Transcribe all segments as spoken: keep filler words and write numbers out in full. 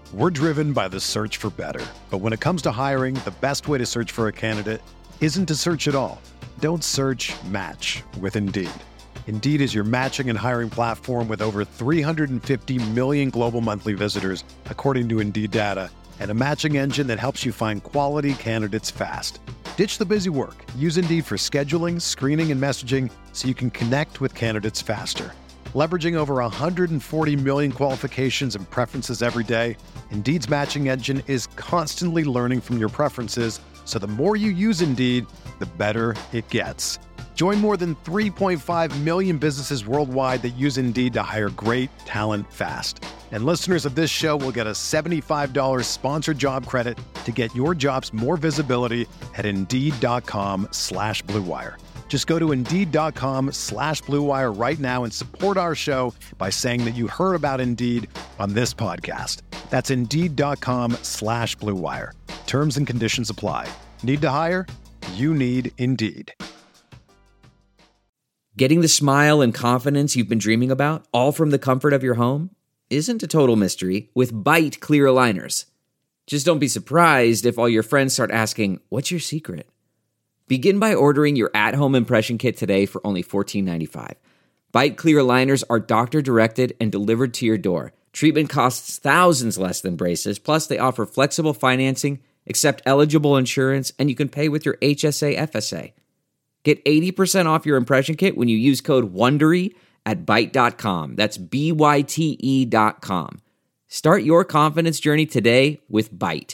We're driven by the search for better. But when it comes to hiring, the best way to search for a candidate isn't to search at all. Don't search, match with Indeed. Indeed is your matching and hiring platform with over three hundred fifty million global monthly visitors, according to Indeed data, and a matching engine that helps you find quality candidates fast. Ditch the busy work. Use Indeed for scheduling, screening, and messaging so you can connect with candidates faster. Leveraging over one hundred forty million qualifications and preferences every day, Indeed's matching engine is constantly learning from your preferences, so the more you use Indeed, the better it gets. Join more than three point five million businesses worldwide that use Indeed to hire great talent fast. And listeners of this show will get a seventy-five dollars sponsored job credit to get your jobs more visibility at Indeed.com slash Blue Wire. Just go to Indeed.com slash Blue Wire right now and support our show by saying that you heard about Indeed on this podcast. That's Indeed.com slash Blue Wire. Terms and conditions apply. Need to hire? You need Indeed. Getting the smile and confidence you've been dreaming about, all from the comfort of your home, isn't a total mystery with Byte clear aligners. Just don't be surprised if all your friends start asking, "What's your secret?" Begin by ordering your at-home impression kit today for only fourteen ninety-five. Byte clear aligners are doctor-directed and delivered to your door. Treatment costs thousands less than braces, plus they offer flexible financing, accept eligible insurance, and you can pay with your H S A F S A. Get eighty percent off your impression kit when you use code WONDERY at byte dot com. That's B Y T E dot com. Start your confidence journey today with Byte.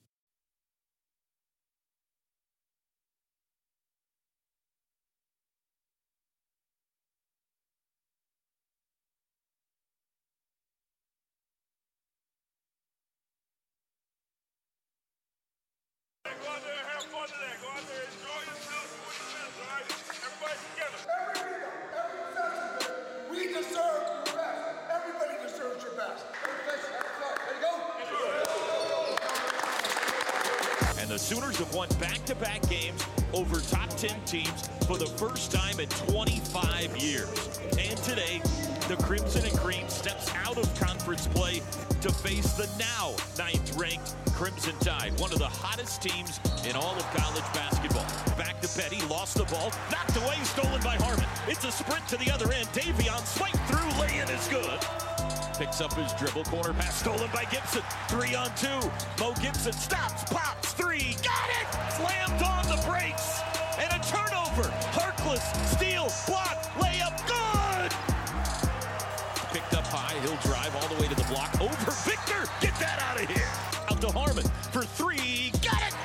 The Sooners have won back-to-back games over top ten teams for the first time in twenty-five years. And today, the Crimson and Cream steps out of conference play to face the now ninth-ranked Crimson Tide, one of the hottest teams in all of college basketball. Back to Petty, lost the ball, knocked away, stolen by Harmon. It's a sprint to the other end. Davion swipe through, lay-in is good. Picks up his dribble, corner pass stolen by Gibson. Three on two. Mo Gibson stops, pops, three, got it! Slammed on the brakes, and a turnover. Harkless, steal, block, layup, good! Picked up high, he'll drive all the way to the block. Over Victor, get that out of here! Out to Harmon for three, got it!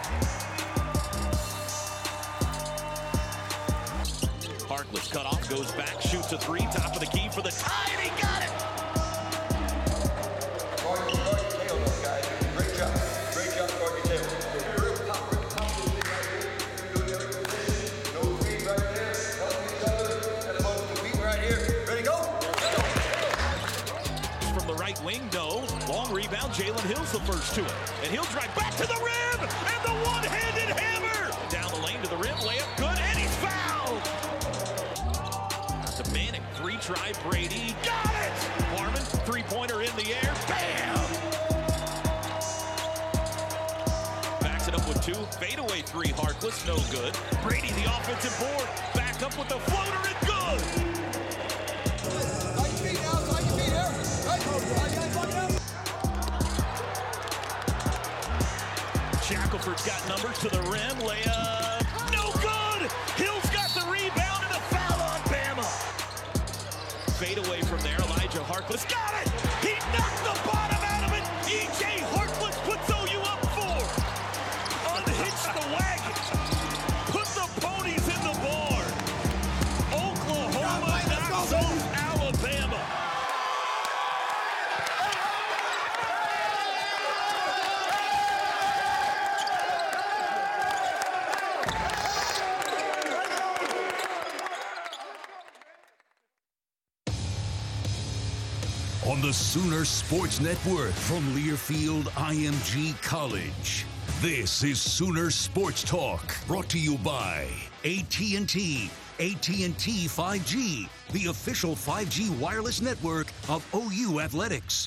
Harkless cut off, goes back, shoots a three, top of the key for the tie, and he got it! Wing, no. Long rebound, Jalen Hill's the first to it. And he'll drive back to the rim, and the one-handed hammer! Down the lane to the rim, layup good, and he's fouled! That's a Manning, three-try, Brady, got it! Harmon, three-pointer in the air, bam! Backs it up with two, fadeaway three, Harkless, no good. Brady, the offensive board, back up with the floater, and good! Shackelford's got numbers to the rim, layup, no good! Hill's got the rebound and a foul on Bama. Fade away from there, Elijah Harkless got it! He knocked the bottom out of it! E J Harkless puts O U up four! Unhitch the wagon! Put the ponies in the barn! Oklahoma knocks off Alabama! On the Sooner Sports Network from Learfield I M G College. This is Sooner Sports Talk, brought to you by A T and T. A T and T five G, the official five G wireless network of O U Athletics.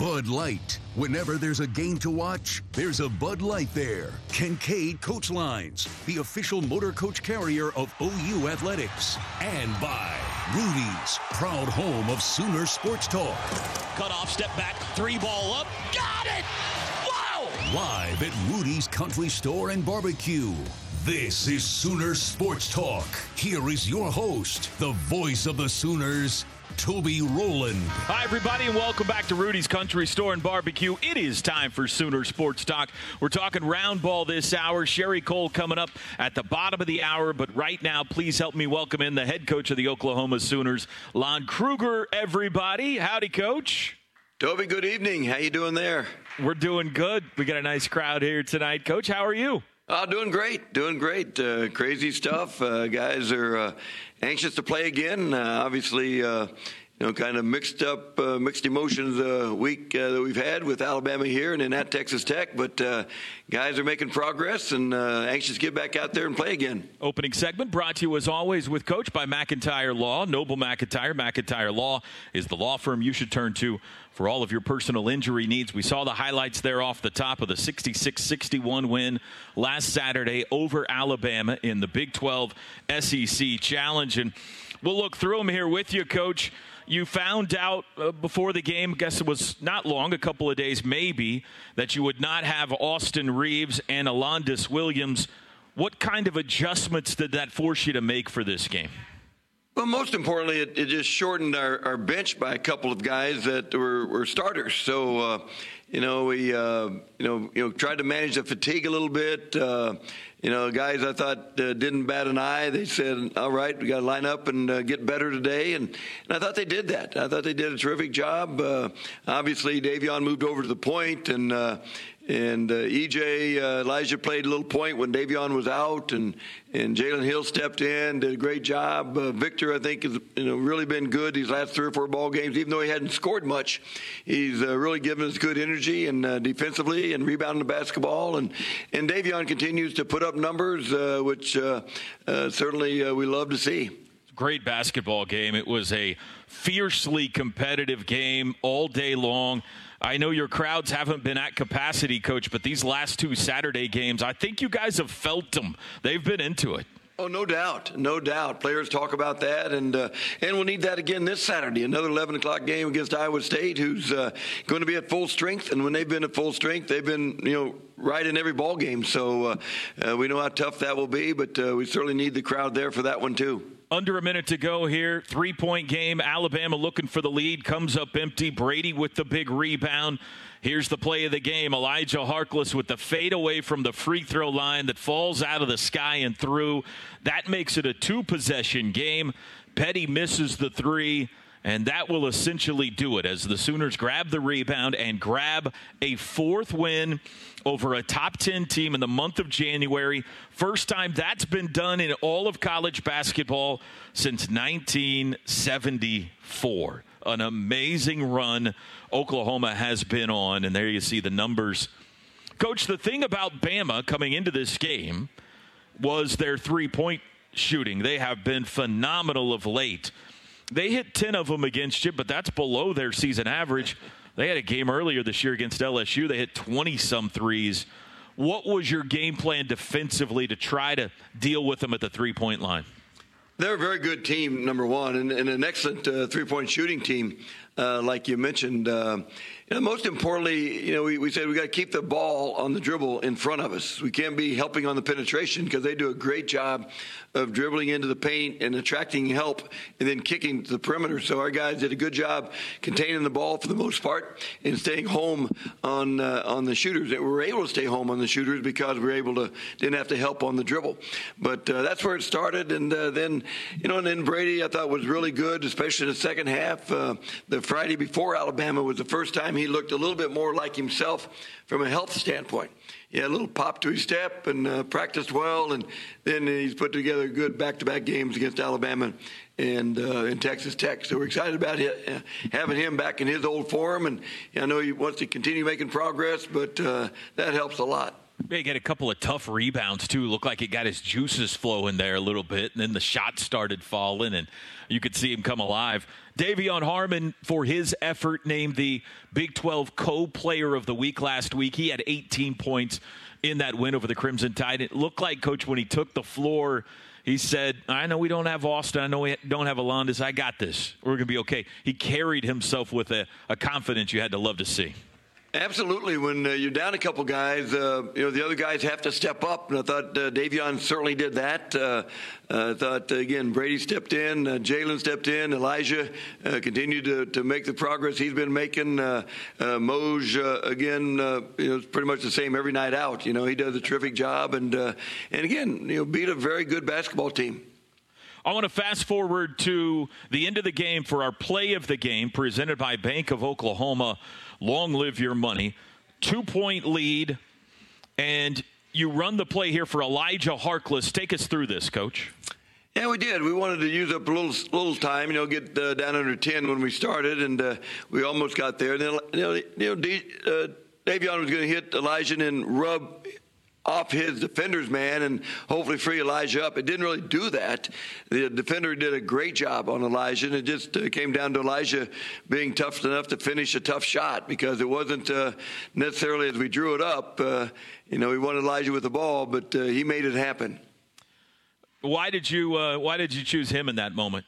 Bud Light. Whenever there's a game to watch, there's a Bud Light there. Kincaid Coach Lines, the official motor coach carrier of O U Athletics. And by Rudy's, proud home of Sooner Sports Talk. Cut off, step back, three ball up. Got it! Wow! Live at Rudy's Country Store and Barbecue. This is Sooner Sports Talk. Here is your host, the voice of the Sooners, Toby Rowland. Hi, everybody, and welcome back to Rudy's Country Store and Barbecue. It is time for Sooner Sports Talk. We're talking round ball this hour. Sherry Cole coming up at the bottom of the hour, but right now, please help me welcome in the head coach of the Oklahoma Sooners, Lon Kruger, everybody. Howdy, Coach. Toby, good evening. How you doing there? We're doing good. We got a nice crowd here tonight. Coach, how are you? Oh, doing great, doing great. Uh, crazy stuff. Uh, guys are uh, anxious to play again. Uh, obviously, uh, you know, kind of mixed up, uh, mixed emotions uh, week uh, that we've had with Alabama here and then at Texas Tech. But uh, guys are making progress and uh, anxious to get back out there and play again. Opening segment brought to you as always with Coach by McIntyre Law. Noble McIntyre. McIntyre Law is the law firm you should turn to for all of your personal injury needs. We saw the highlights there off the top of the sixty-six sixty-one win last Saturday over Alabama in the Big twelve S E C Challenge. And we'll look through them here with you, Coach. You found out uh, before the game, I guess it was not long, a couple of days maybe, that you would not have Austin Reeves and Alondes Williams. What kind of adjustments did that force you to make for this game? Well, most importantly, it, it just shortened our, our bench by a couple of guys that were, were starters. So, uh, you know, we, uh, you know, you know, tried to manage the fatigue a little bit. Uh, you know, guys I thought uh, didn't bat an eye. They said, all right, we got to line up and uh, get better today. And, and I thought they did that. I thought they did a terrific job. Uh, obviously, Davion moved over to the point, and uh, And uh, E J, uh, Elijah played a little point when Davion was out, and, and Jalen Hill stepped in, did a great job. Uh, Victor, I think, has you know really been good these last three or four ball games. Even though he hadn't scored much, he's uh, really given us good energy and uh, defensively and rebounding the basketball. And, and Davion continues to put up numbers, uh, which uh, uh, certainly uh, we love to see. Great basketball game. It was a fiercely competitive game all day long. I know your crowds haven't been at capacity, Coach, but these last two Saturday games, I think you guys have felt them. They've been into it. Oh, no doubt. No doubt. Players talk about that, and uh, and we'll need that again this Saturday. Another eleven o'clock game against Iowa State, who's uh, going to be at full strength. And when they've been at full strength, they've been, you know, right in every ball game. So uh, uh, we know how tough that will be, but uh, we certainly need the crowd there for that one, too. Under a minute to go here. Three-point game. Alabama looking for the lead. Comes up empty. Brady with the big rebound. Here's the play of the game. Elijah Harkless with the fade away from the free throw line that falls out of the sky and through. That makes it a two-possession game. Petty misses the three, and that will essentially do it as the Sooners grab the rebound and grab a fourth win over a top ten team in the month of January. First time that's been done in all of college basketball since nineteen seventy-four. An amazing run Oklahoma has been on, and there you see the numbers. Coach, the thing about Bama coming into this game was their three-point shooting. They have been phenomenal of late. They hit ten of them against you, but that's below their season average. They had a game earlier this year against L S U. They hit twenty-some threes. What was your game plan defensively to try to deal with them at the three-point line? They're a very good team, number one, and, and an excellent uh, three-point shooting team, uh, like you mentioned. Uh, you know, most importantly, you know, we, we said we got to keep the ball on the dribble in front of us. We can't be helping on the penetration because they do a great job of dribbling into the paint and attracting help and then kicking to the perimeter. So our guys did a good job containing the ball for the most part and staying home on uh, on the shooters. They were able to stay home on the shooters because we were able to didn't have to help on the dribble. But uh, that's where it started, and uh, then you know, and then Brady I thought was really good, especially in the second half. Uh, the Friday before Alabama was the first time he looked a little bit more like himself from a health standpoint. He had a little pop to his step and uh, practiced well, and then he's put together good back-to-back games against Alabama and uh, and Texas Tech. So we're excited about it, uh, having him back in his old form, and I know he wants to continue making progress, but uh, that helps a lot. He had a couple of tough rebounds, too. Looked like he got his juices flowing there a little bit, and then the shots started falling, and you could see him come alive. Davion Harmon, for his effort, named the Big twelve Co-Player of the Week last week. He had eighteen points in that win over the Crimson Tide. It looked like, Coach, when he took the floor, he said, I know we don't have Austin. I know we don't have Alondas. I got this. We're going to be okay. He carried himself with a, a confidence you had to love to see. Absolutely. When uh, you're down a couple guys, uh, you know, the other guys have to step up. And I thought uh, Davion certainly did that. Uh, I thought, uh, again, Brady stepped in, uh, Jalen stepped in, Elijah uh, continued to, to make the progress he's been making. Uh, uh, Moj, uh, again, uh, you know, it's pretty much the same every night out. You know, he does a terrific job. And, uh, and again, you know, beat a very good basketball team. I want to fast forward to the end of the game for our play of the game presented by Bank of Oklahoma. Long live your money. Two-point lead, and you run the play here for Elijah Harkless. Take us through this, Coach. Yeah, we did. We wanted to use up a little little time, you know, get uh, down under ten when we started, and uh, we almost got there. And then, you know, you know D, uh, Davion was going to hit Elijah and rub off his defender's man and hopefully free Elijah up. It didn't really do that. The defender did a great job on Elijah, and it just uh, came down to Elijah being tough enough to finish a tough shot, because it wasn't uh, necessarily as we drew it up. Uh, you know, we wanted Elijah with the ball, but uh, he made it happen. Why did you uh, Why did you choose him in that moment?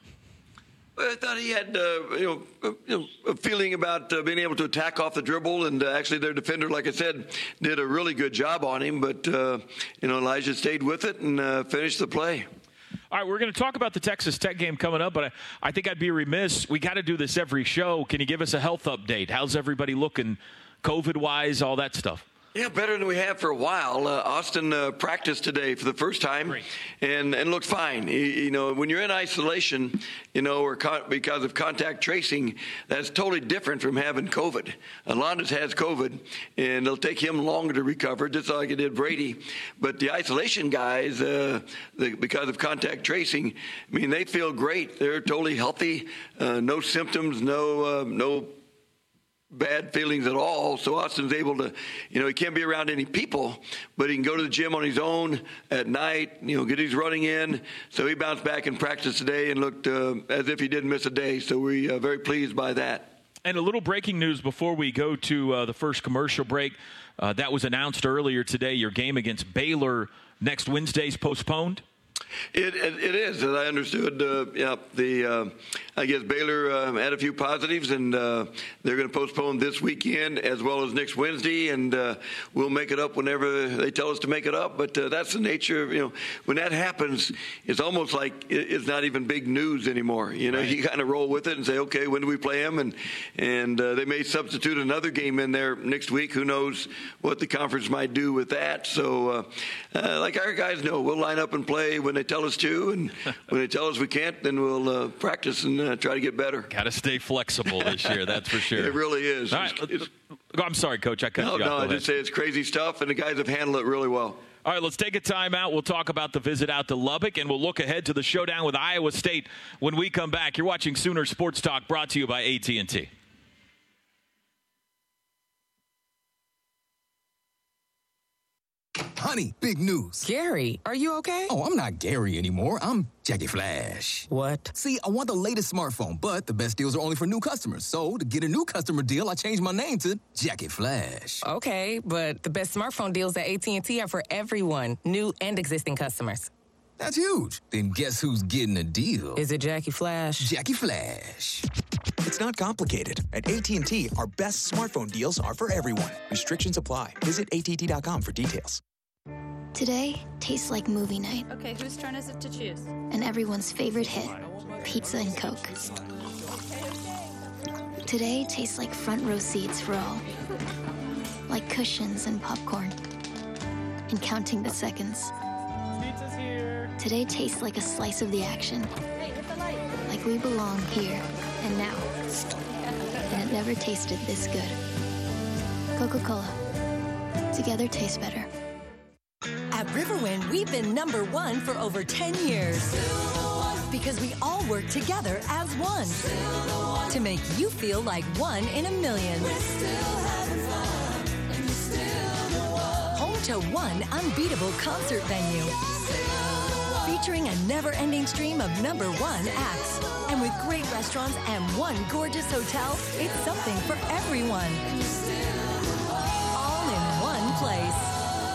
I thought he had, uh, you, know, uh, you know, a feeling about uh, being able to attack off the dribble, and uh, actually their defender, like I said, did a really good job on him. But, uh, you know, Elijah stayed with it and uh, finished the play. All right, we're going to talk about the Texas Tech game coming up, but I, I think I'd be remiss. We got to do this every show. Can you give us a health update? How's everybody looking COVID-wise, all that stuff? Yeah, better than we have for a while. Uh, Austin uh, practiced today for the first time, Great. and and looked fine. You, you know, when you're in isolation, you know, or con- because of contact tracing, that's totally different from having COVID. Alondas has COVID, and it'll take him longer to recover, just like it did Brady. But the isolation guys, uh, the, because of contact tracing, I mean, they feel great. They're totally healthy, uh, no symptoms, no uh, no. bad feelings at all. So Austin's able to, you know, he can't be around any people, but he can go to the gym on his own at night, you know, get his running in. So he bounced back in practice today and looked uh, as if he didn't miss a day. So we're uh, very pleased by that. And a little breaking news before we go to uh, the first commercial break. Uh, that was announced earlier today. Your game against Baylor next Wednesday is postponed. It, it it is, as I understood. Uh, yeah, the uh, I guess Baylor uh, had a few positives, and uh, they're going to postpone this weekend as well as next Wednesday, and uh, we'll make it up whenever they tell us to make it up. But uh, that's the nature of, you know, when that happens, it's almost like it's not even big news anymore. You know, right. You kind of roll with it and say, okay, when do we play them? And and uh, they may substitute another game in there next week. Who knows what the conference might do with that? So, uh, uh, like our guys know, we'll line up and play when they tell us to, and when they tell us we can't, then we'll uh, practice and uh, try to get better. Got to stay flexible this year, that's for sure. It really is. All right, it's, I'm sorry, Coach. I cut no, you off. No, I just say it's crazy stuff, and the guys have handled it really well. All right, let's take a timeout. We'll talk about the visit out to Lubbock, and we'll look ahead to the showdown with Iowa State when we come back. You're watching Sooner Sports Talk, brought to you by A T and T. Honey, big news. Gary, are you okay? Oh, I'm not Gary anymore. I'm Jackie Flash. What? See, I want the latest smartphone, but the best deals are only for new customers. So, to get a new customer deal, I changed my name to Jackie Flash. Okay, but the best smartphone deals at A T and T are for everyone, new and existing customers. That's huge. Then guess who's getting a deal? Is it Jackie Flash? Jackie Flash. It's not complicated. At A T and T, our best smartphone deals are for everyone. Restrictions apply. Visit A T T dot com for details. Today tastes like movie night. Okay, whose turn is it to choose? And everyone's favorite hit, pizza and Coke. Today tastes like front row seats for all. Like cushions and popcorn. And counting the seconds. Pizza's here. Today tastes like a slice of the action. Hey, hit the light. Like we belong here and now. And it never tasted this good. Coca-Cola. Together tastes better. At Riverwind, we've been number one for over ten years. Because we all work together as one. To make you feel like one in a million. Home to one unbeatable concert venue. Featuring a never-ending stream of number one acts. And with great restaurants and one gorgeous hotel, it's something for everyone. All in one place.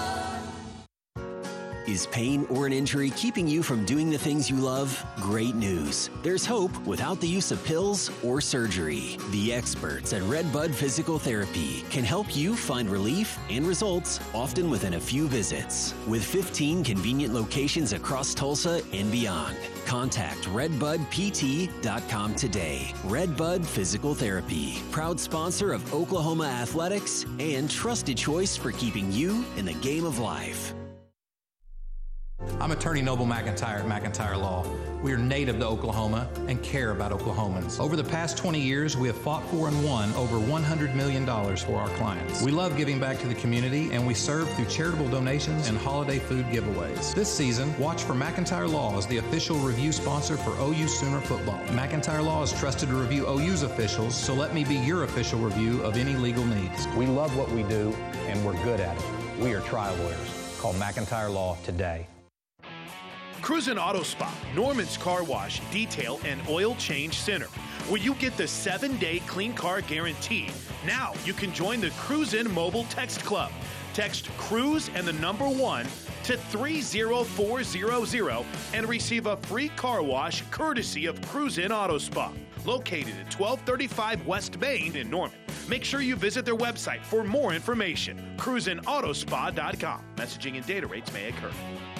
Is pain or an injury keeping you from doing the things you love? Great news. There's hope without the use of pills or surgery. The experts at Redbud Physical Therapy can help you find relief and results, often within a few visits. With fifteen convenient locations across Tulsa and beyond. Contact redbud p t dot com today. Redbud Physical Therapy, proud sponsor of Oklahoma Athletics and trusted choice for keeping you in the game of life. I'm Attorney Noble McIntyre at McIntyre Law. We are native to Oklahoma and care about Oklahomans. Over the past twenty years, we have fought for and won over one hundred million dollars for our clients. We love giving back to the community, and we serve through charitable donations and holiday food giveaways. This season, watch for McIntyre Law as the official review sponsor for O U Sooner football. McIntyre Law is trusted to review O U's officials, so let me be your official review of any legal needs. We love what we do, and we're good at it. We are trial lawyers. Call McIntyre Law today. Cruisin' Auto Spa, Norman's Car Wash, Detail, and Oil Change Center, where you get the seven-day clean car guarantee. Now you can join the Cruisin' Mobile Text Club. Text CRUISE and the number one to three zero four zero zero and receive a free car wash courtesy of Cruisin' Auto Spa, located at twelve thirty-five West Main in Norman. Make sure you visit their website for more information, cruisin auto spa dot com. Messaging and data rates may occur.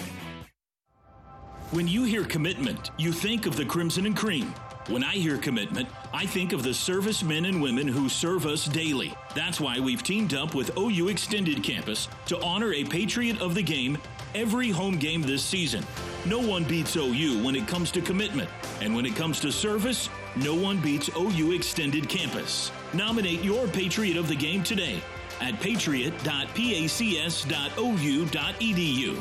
When you hear commitment, you think of the Crimson and Cream. When I hear commitment, I think of the servicemen and women who serve us daily. That's why we've teamed up with O U Extended Campus to honor a Patriot of the game every home game this season. No one beats O U when it comes to commitment. And when it comes to service, no one beats O U Extended Campus. Nominate your Patriot of the game today at patriot dot pacs dot o u dot e d u.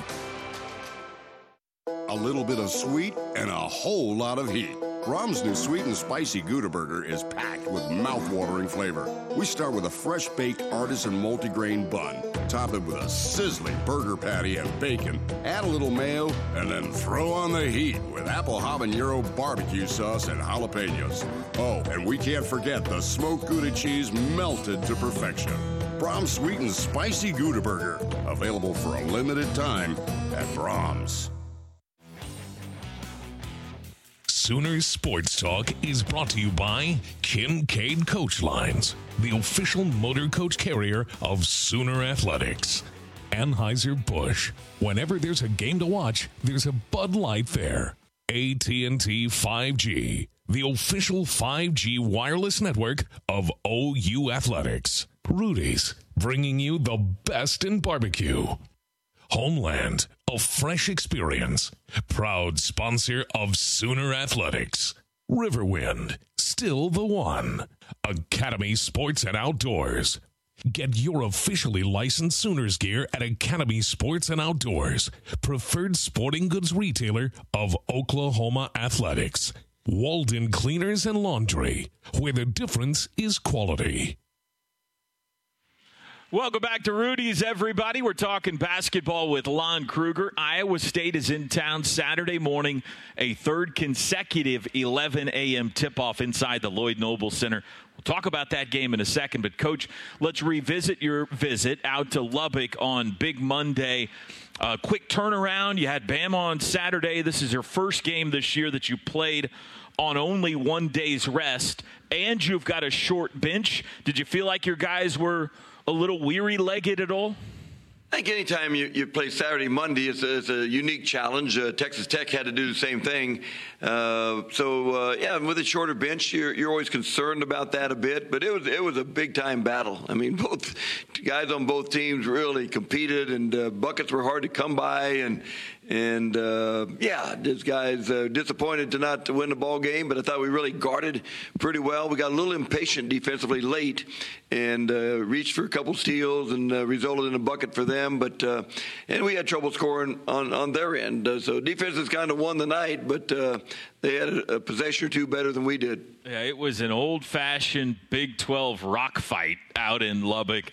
A little bit of sweet and a whole lot of heat. Brahms' new sweet and spicy Gouda Burger is packed with mouth-watering flavor. We start with a fresh-baked artisan multigrain bun, top it with a sizzling burger patty and bacon, add a little mayo, and then throw on the heat with apple habanero barbecue sauce and jalapenos. Oh, and we can't forget the smoked Gouda cheese melted to perfection. Brahms' sweet and spicy Gouda Burger, available for a limited time at Brahms. Sooners Sports Talk is brought to you by Kincaid Coach Lines, the official motor coach carrier of Sooner Athletics. Anheuser-Busch. Whenever there's a game to watch, there's a Bud Light there. A T and T five G, the official five G wireless network of O U Athletics. Rudy's, bringing you the best in barbecue. Homeland, a fresh experience. Proud sponsor of Sooner Athletics. Riverwind, still the one. Academy Sports and Outdoors. Get your officially licensed Sooners gear at Academy Sports and Outdoors, preferred sporting goods retailer of Oklahoma Athletics. Walden Cleaners and Laundry, where the difference is quality. Welcome back to Rudy's, everybody. We're talking basketball with Lon Kruger. Iowa State is in town Saturday morning, a third consecutive eleven a.m. tip-off inside the Lloyd Noble Center. We'll talk about that game in a second, but, Coach, let's revisit your visit out to Lubbock on Big Monday. Uh, quick turnaround. You had Bama on Saturday. This is your first game this year that you played on only one day's rest, and you've got a short bench. Did you feel like your guys were a little weary-legged at all? I think anytime you, you play Saturday, Monday, it's a, it's a unique challenge. Uh, Texas Tech had to do the same thing. Uh, so, uh, yeah, with a shorter bench, you're, you're always concerned about that a bit. But it was it was a big-time battle. I mean, both guys on both teams really competed, and uh, buckets were hard to come by. And, and uh, yeah, this guy's uh, disappointed to not to win the ball game, but I thought we really guarded pretty well. We got a little impatient defensively late and uh, reached for a couple steals and uh, resulted in a bucket for them. But uh, and we had trouble scoring on, on their end. Uh, so defense has kind of won the night, but uh, they had a, a possession or two better than we did. Yeah, it was an old-fashioned Big twelve rock fight out in Lubbock.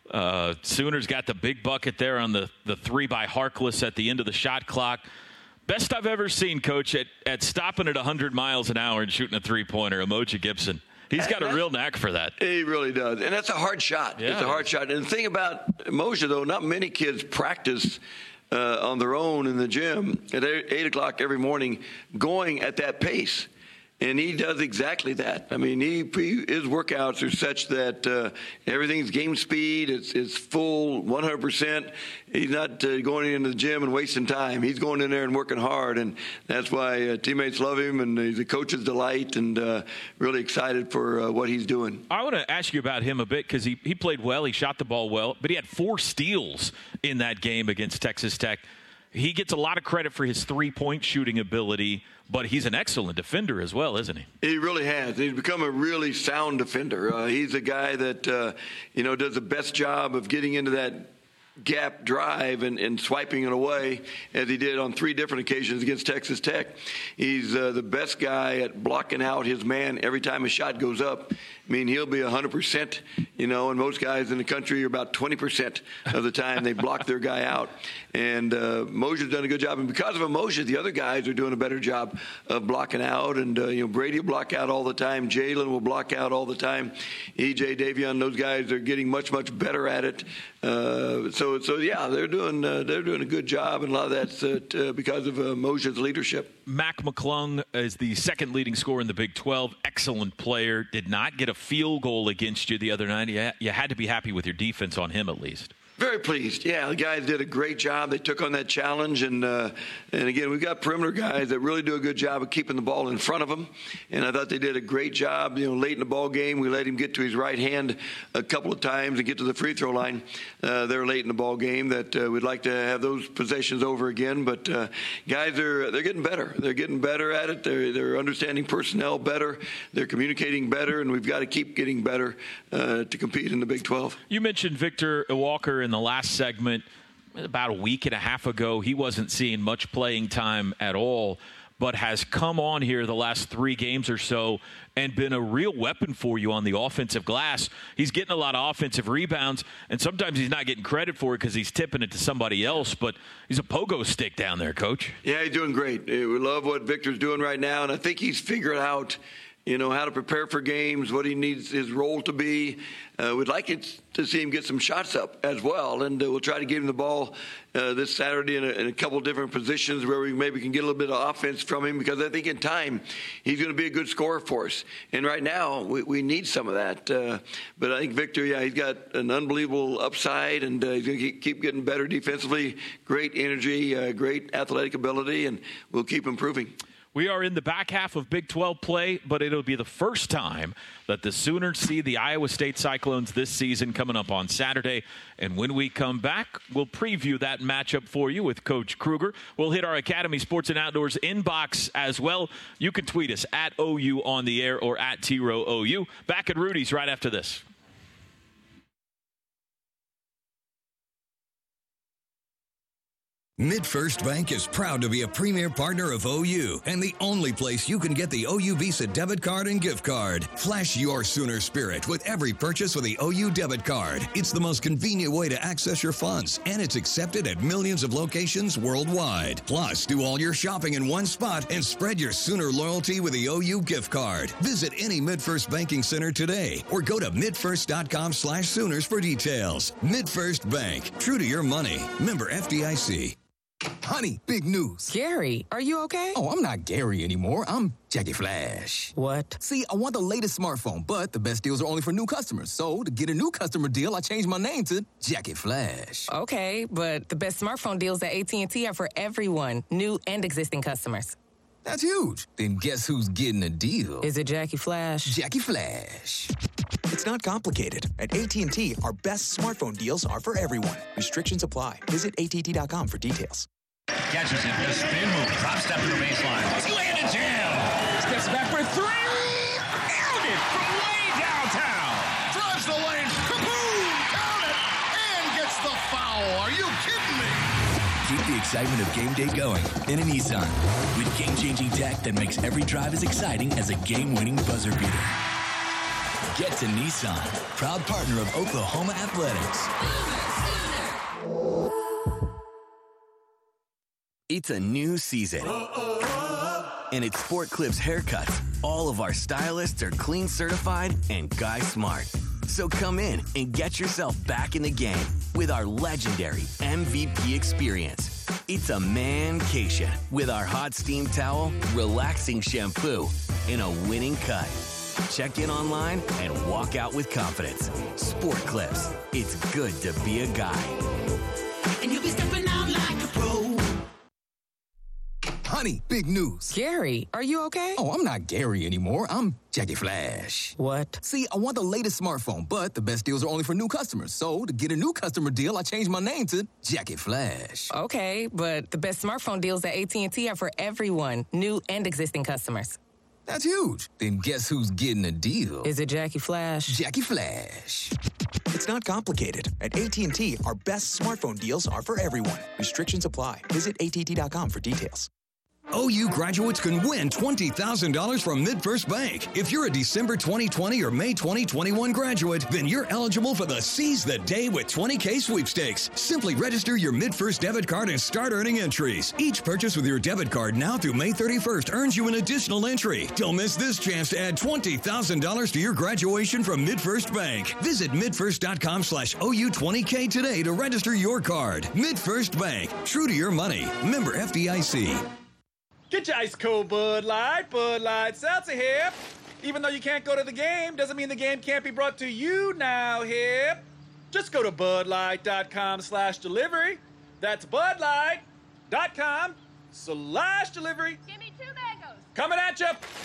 Uh, Sooners got the big bucket there on the, the three by Harkless at the end of the shot clock. Best I've ever seen, Coach, at, at stopping at one hundred miles an hour and shooting a three-pointer, Umoja Gibson. He's got a real knack for that. He really does. And that's a hard shot. Yeah, it's a hard shot. And the thing about Umoja, though, not many kids practice uh, on their own in the gym at eight o'clock every morning going at that pace. And he does exactly that. I mean, he, he his workouts are such that uh, everything's game speed. It's it's full one hundred percent. He's not uh, going into the gym and wasting time. He's going in there and working hard, and that's why uh, teammates love him, and he's a coach's delight, and uh, really excited for uh, what he's doing. I want to ask you about him a bit because he, he played well. He shot the ball well, but he had four steals in that game against Texas Tech. He gets a lot of credit for his three-point shooting ability, but he's an excellent defender as well, isn't he? He really has. He's become a really sound defender. Uh, he's a guy that, uh, you know, does the best job of getting into that gap drive and, and swiping it away, as he did on three different occasions against Texas Tech. He's uh, the best guy at blocking out his man every time a shot goes up. I mean, he'll be one hundred percent, you know, and most guys in the country are about twenty percent of the time they block their guy out. And uh, Umoja's done a good job. And because of Umoja, the other guys are doing a better job of blocking out. And, uh, you know, Brady will block out all the time. Jalen will block out all the time. E J, Davion, those guys are getting much, much better at it. Uh, so, so yeah, they're doing uh, they're doing a good job, and a lot of that's uh, t- because of uh, Umoja's leadership. Mac McClung is the second leading scorer in the Big twelve. Excellent player. Did not get a field goal against you the other night. You, you had to be happy with your defense on him at least. Very pleased. Yeah, the guys did a great job. They took on that challenge. And, uh, and again, we've got perimeter guys that really do a good job of keeping the ball in front of them. And I thought they did a great job. You know, late in the ball game, we let him get to his right hand a couple of times and get to the free throw line. Uh, they're late in the ball game that uh, we'd like to have those possessions over again. But uh, guys, are they're getting better. They're getting better at it. They're, they're understanding personnel better. They're communicating better. And we've got to keep getting better uh, to compete in the Big twelve. You mentioned Victor Iwuakor in the last segment. About a week and a half ago, he wasn't seeing much playing time at all, but has come on here the last three games or so and been a real weapon for you on the offensive glass. He's getting a lot of offensive rebounds, and sometimes he's not getting credit for it because he's tipping it to somebody else, but he's a pogo stick down there, Coach. Yeah, he's doing great. We love what Victor's doing right now, and I think he's figured out you know, how to prepare for games, what he needs his role to be. Uh, we'd like it to see him get some shots up as well, and uh, we'll try to give him the ball uh, this Saturday in a, in a couple different positions where we maybe can get a little bit of offense from him, because I think in time he's going to be a good scorer for us. And right now we, we need some of that. Uh, but I think Victor, yeah, he's got an unbelievable upside, and uh, he's going to keep getting better defensively, great energy, uh, great athletic ability, and we'll keep improving. We are in the back half of Big twelve play, but it'll be the first time that the Sooners see the Iowa State Cyclones this season, coming up on Saturday. And when we come back, we'll preview that matchup for you with Coach Kruger. We'll hit our Academy Sports and Outdoors inbox as well. You can tweet us at O U on the air or at T R O O U. Back at Rudy's right after this. MidFirst Bank is proud to be a premier partner of O U and the only place you can get the O U Visa debit card and gift card. Flash your Sooner spirit with every purchase with the O U debit card. It's the most convenient way to access your funds, and it's accepted at millions of locations worldwide. Plus, do all your shopping in one spot and spread your Sooner loyalty with the O U gift card. Visit any MidFirst banking center today or go to midfirst.com slash Sooners for details. MidFirst Bank, true to your money. Member F D I C. Honey, big news. Gary, are you okay? Oh, I'm not Gary anymore. I'm Jackie Flash. What? See, I want the latest smartphone, but the best deals are only for new customers. So, to get a new customer deal, I changed my name to Jackie Flash. Okay, but the best smartphone deals at A T and T are for everyone, new and existing customers. That's huge. Then guess who's getting a deal? Is it Jackie Flash? Jackie Flash. It's not complicated. At A T and T, our best smartphone deals are for everyone. Restrictions apply. Visit A T T dot com for details. Catches it, the spin move, drop step to the baseline. Slam and jam. Steps back for three. Nailed it from way downtown. Drives the lane. Kaboom! Count it. And gets the foul. Are you kidding me? Keep the excitement of game day going in a Nissan with game-changing tech that makes every drive as exciting as a game-winning buzzer beater. Get to Nissan, proud partner of Oklahoma Athletics. It's a new season, and at Sport Clips Haircuts, all of our stylists are clean certified and guy smart. So come in and get yourself back in the game with our legendary M V P experience. It's a mancation with our hot steam towel, relaxing shampoo, and a winning cut. Check in online and walk out with confidence. Sport Clips. It's good to be a guy. And you'll be stepping out like a pro. Honey, big news. Gary, are you okay? Oh, I'm not Gary anymore. I'm Jackie Flash. What? See, I want the latest smartphone, but the best deals are only for new customers. So, to get a new customer deal, I changed my name to Jackie Flash. Okay, but the best smartphone deals at A T and T are for everyone, new and existing customers. That's huge. Then guess who's getting a deal? Is it Jackie Flash? Jackie Flash. It's not complicated. At A T and T, our best smartphone deals are for everyone. Restrictions apply. Visit A T T dot com for details. O U graduates can win twenty thousand dollars from MidFirst Bank. If you're a December twenty twenty or May twenty twenty-one graduate, then you're eligible for the Seize the Day with twenty K sweepstakes. Simply register your MidFirst debit card and start earning entries. Each purchase with your debit card now through May thirty-first earns you an additional entry. Don't miss this chance to add twenty thousand dollars to your graduation from MidFirst Bank. Visit midfirst.com slash OU20K today to register your card. MidFirst Bank. True to your money. Member F D I C. Get your ice cold Bud Light, Bud Light Seltzer here. Even though you can't go to the game, doesn't mean the game can't be brought to you now here. Just go to budlight.com slash delivery. That's budlight.com slash delivery. Give me two mangoes. Coming at you.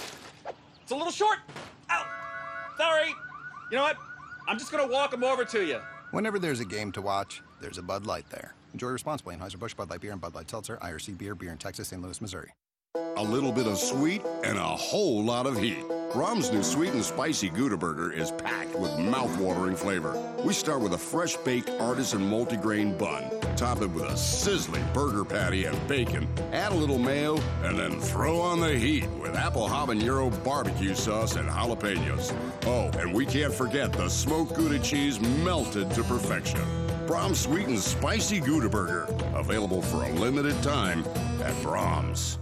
It's a little short. Ow. Sorry. You know what? I'm just going to walk them over to you. Whenever there's a game to watch, there's a Bud Light there. Enjoy responsibly. Anheuser-Busch, Bud Light Beer, and Bud Light Seltzer. I R C Beer, beer in Texas, Saint Louis, Missouri. A little bit of sweet and a whole lot of heat. Brahms' new sweet and spicy Gouda Burger is packed with mouth-watering flavor. We start with a fresh-baked artisan multigrain bun, top it with a sizzling burger patty and bacon, add a little mayo, and then throw on the heat with apple habanero barbecue sauce and jalapenos. Oh, and we can't forget the smoked Gouda cheese melted to perfection. Brahms Sweet and Spicy Gouda Burger, available for a limited time at Brahms.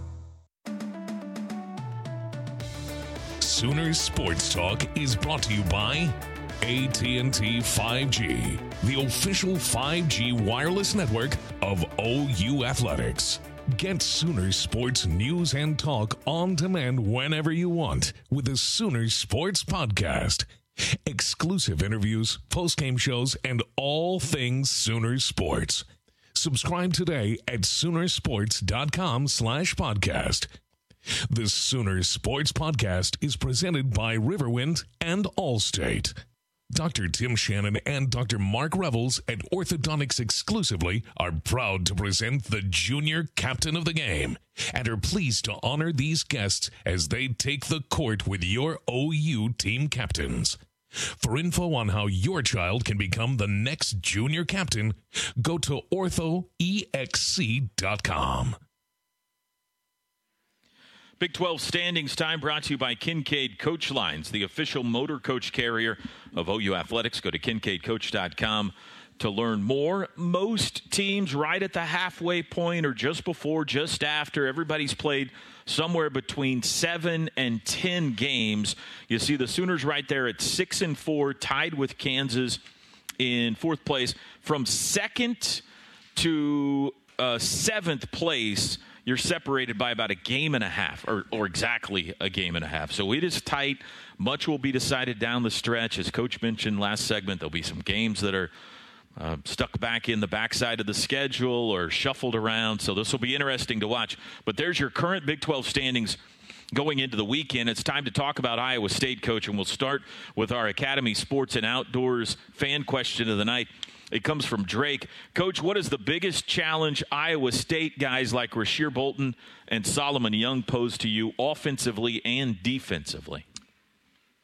Sooner Sports Talk is brought to you by A T and T five G, the official five G wireless network of O U Athletics. Get Sooner Sports news and talk on demand whenever you want with the Sooner Sports Podcast. Exclusive interviews, post-game shows, and all things Sooner Sports. Subscribe today at Soonersports.com slash podcast. The Sooner Sports Podcast is presented by Riverwind and Allstate. Doctor Tim Shannon and Doctor Mark Revels at Orthodontics Exclusively are proud to present the junior captain of the game and are pleased to honor these guests as they take the court with your O U team captains. For info on how your child can become the next junior captain, go to ortho e x c dot com. Big twelve standings time brought to you by Kincaid Coach Lines, the official motor coach carrier of O U Athletics. Go to kincaid coach dot com to learn more. Most teams right at the halfway point or just before, just after. Everybody's played somewhere between seven and ten games. You see the Sooners right there at six and four, tied with Kansas in fourth place. From second to uh, seventh place, you're separated by about a game and a half, or, or exactly a game and a half. So it is tight. Much will be decided down the stretch. As Coach mentioned last segment, there'll be some games that are uh, stuck back in the backside of the schedule or shuffled around. So this will be interesting to watch. But there's your current Big twelve standings going into the weekend. It's time to talk about Iowa State, Coach, and we'll start with our Academy Sports and Outdoors fan question of the night. It comes from Drake. Coach, what is the biggest challenge Iowa State guys like Rasheer Bolton and Solomon Young pose to you offensively and defensively?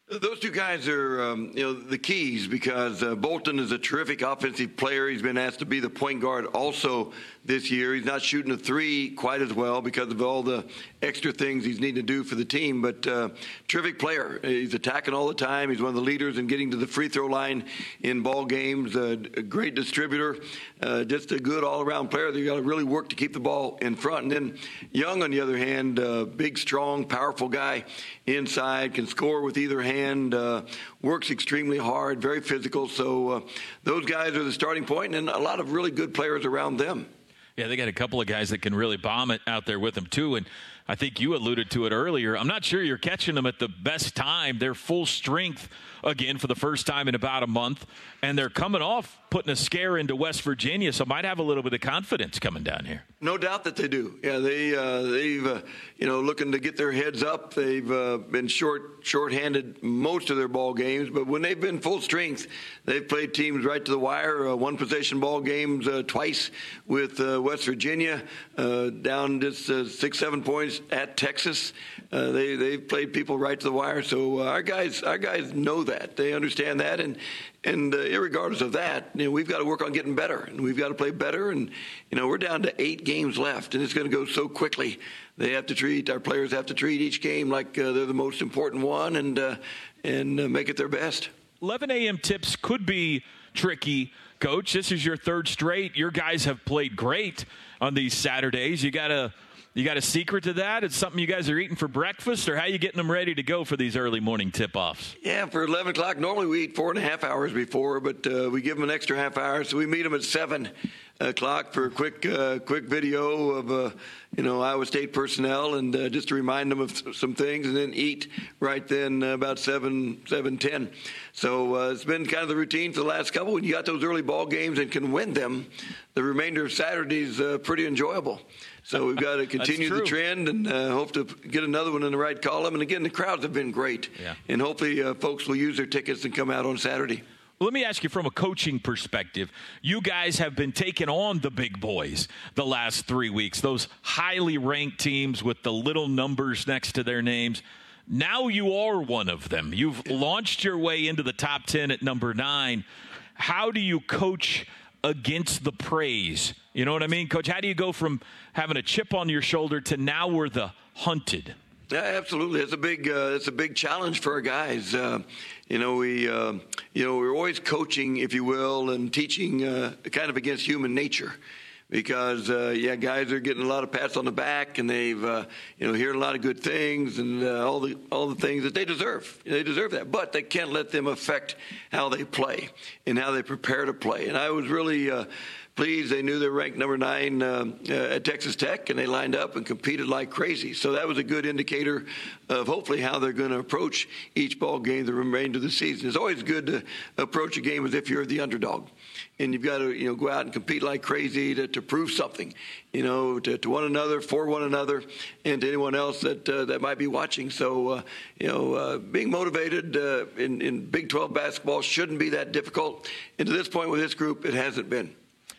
Those two guys are, um, you know, the keys because uh, Bolton is a terrific offensive player. He's been asked to be the point guard also this year. He's not shooting a three quite as well because of all the extra things he's needing to do for the team, but uh, terrific player. He's attacking all the time. He's one of the leaders in getting to the free throw line in ball games. Uh, a great distributor, uh, just a good all-around player. They've got to really work to keep the ball in front. And then Young, on the other hand, uh, big, strong, powerful guy inside, can score with either hand. And uh, works extremely hard, very physical. So uh, those guys are the starting point, and a lot of really good players around them. Yeah, they got a couple of guys that can really bomb it out there with them, too. And I think you alluded to it earlier. I'm not sure you're catching them at the best time. They're full strength again for the first time in about a month, and they're coming off putting a scare into West Virginia, so might have a little bit of confidence coming down here. No doubt that they do. Yeah, they uh, they've uh, you know looking to get their heads up. They've uh, been short short-handed most of their ball games, but when they've been full strength, they've played teams right to the wire. Uh, one possession ball games uh, twice with uh, West Virginia, uh, down just uh, six seven points at Texas. Uh, they they've played people right to the wire. So uh, our guys our guys know that. They understand that, and and uh, irregardless of that, you know, we've got to work on getting better, and we've got to play better. And you know, we're down to eight games left, and it's going to go so quickly. They have to treat our players have to treat each game like uh, they're the most important one, and uh, and uh, make it their best. eleven a.m. tips could be tricky, Coach. This is your third straight. Your guys have played great on these Saturdays. You got a you got a secret to that? It's something you guys are eating for breakfast, or how are you getting them ready to go for these early morning tip-offs? Yeah, for eleven o'clock, normally we eat four and a half hours before, but uh, we give them an extra half hour, so we meet them at seven o'clock for a quick uh, quick video of, uh, you know, Iowa State personnel, and uh, just to remind them of some things, and then eat right then uh, about seven, seven ten. So uh, it's been kind of the routine for the last couple. When you got those early ball games and can win them, the remainder of Saturday's uh, pretty enjoyable. So we've got to continue the trend and uh, hope to get another one in the right column. And again, the crowds have been great. Yeah. And hopefully uh, folks will use their tickets and come out on Saturday. Well, let me ask you from a coaching perspective. You guys have been taking on the big boys the last three weeks, those highly ranked teams with the little numbers next to their names. Now you are one of them. You've launched your way into the top ten at number nine. How do you coach against the praise? You know what I mean, Coach? How do you go from having a chip on your shoulder to now we're the hunted? Yeah, absolutely. It's a big, uh, it's a big challenge for our guys. Uh, you know, we, uh, you know, we're always coaching, if you will, and teaching uh, kind of against human nature. Because, uh, yeah, guys are getting a lot of pats on the back, and they've, uh, you know, hearing a lot of good things and uh, all the all the things that they deserve. They deserve that, but they can't let them affect how they play and how they prepare to play. And I was really uh, pleased. They knew they were ranked number nine uh, uh, at Texas Tech, and they lined up and competed like crazy. So that was a good indicator of hopefully how they're going to approach each ball game the remainder of the season. It's always good to approach a game as if you're the underdog. And you've got to, you know, go out and compete like crazy to, to prove something, you know, to, to one another, for one another, and to anyone else that uh, that might be watching. So, uh, you know, uh, being motivated uh, in, in Big twelve basketball shouldn't be that difficult. And to this point with this group, it hasn't been.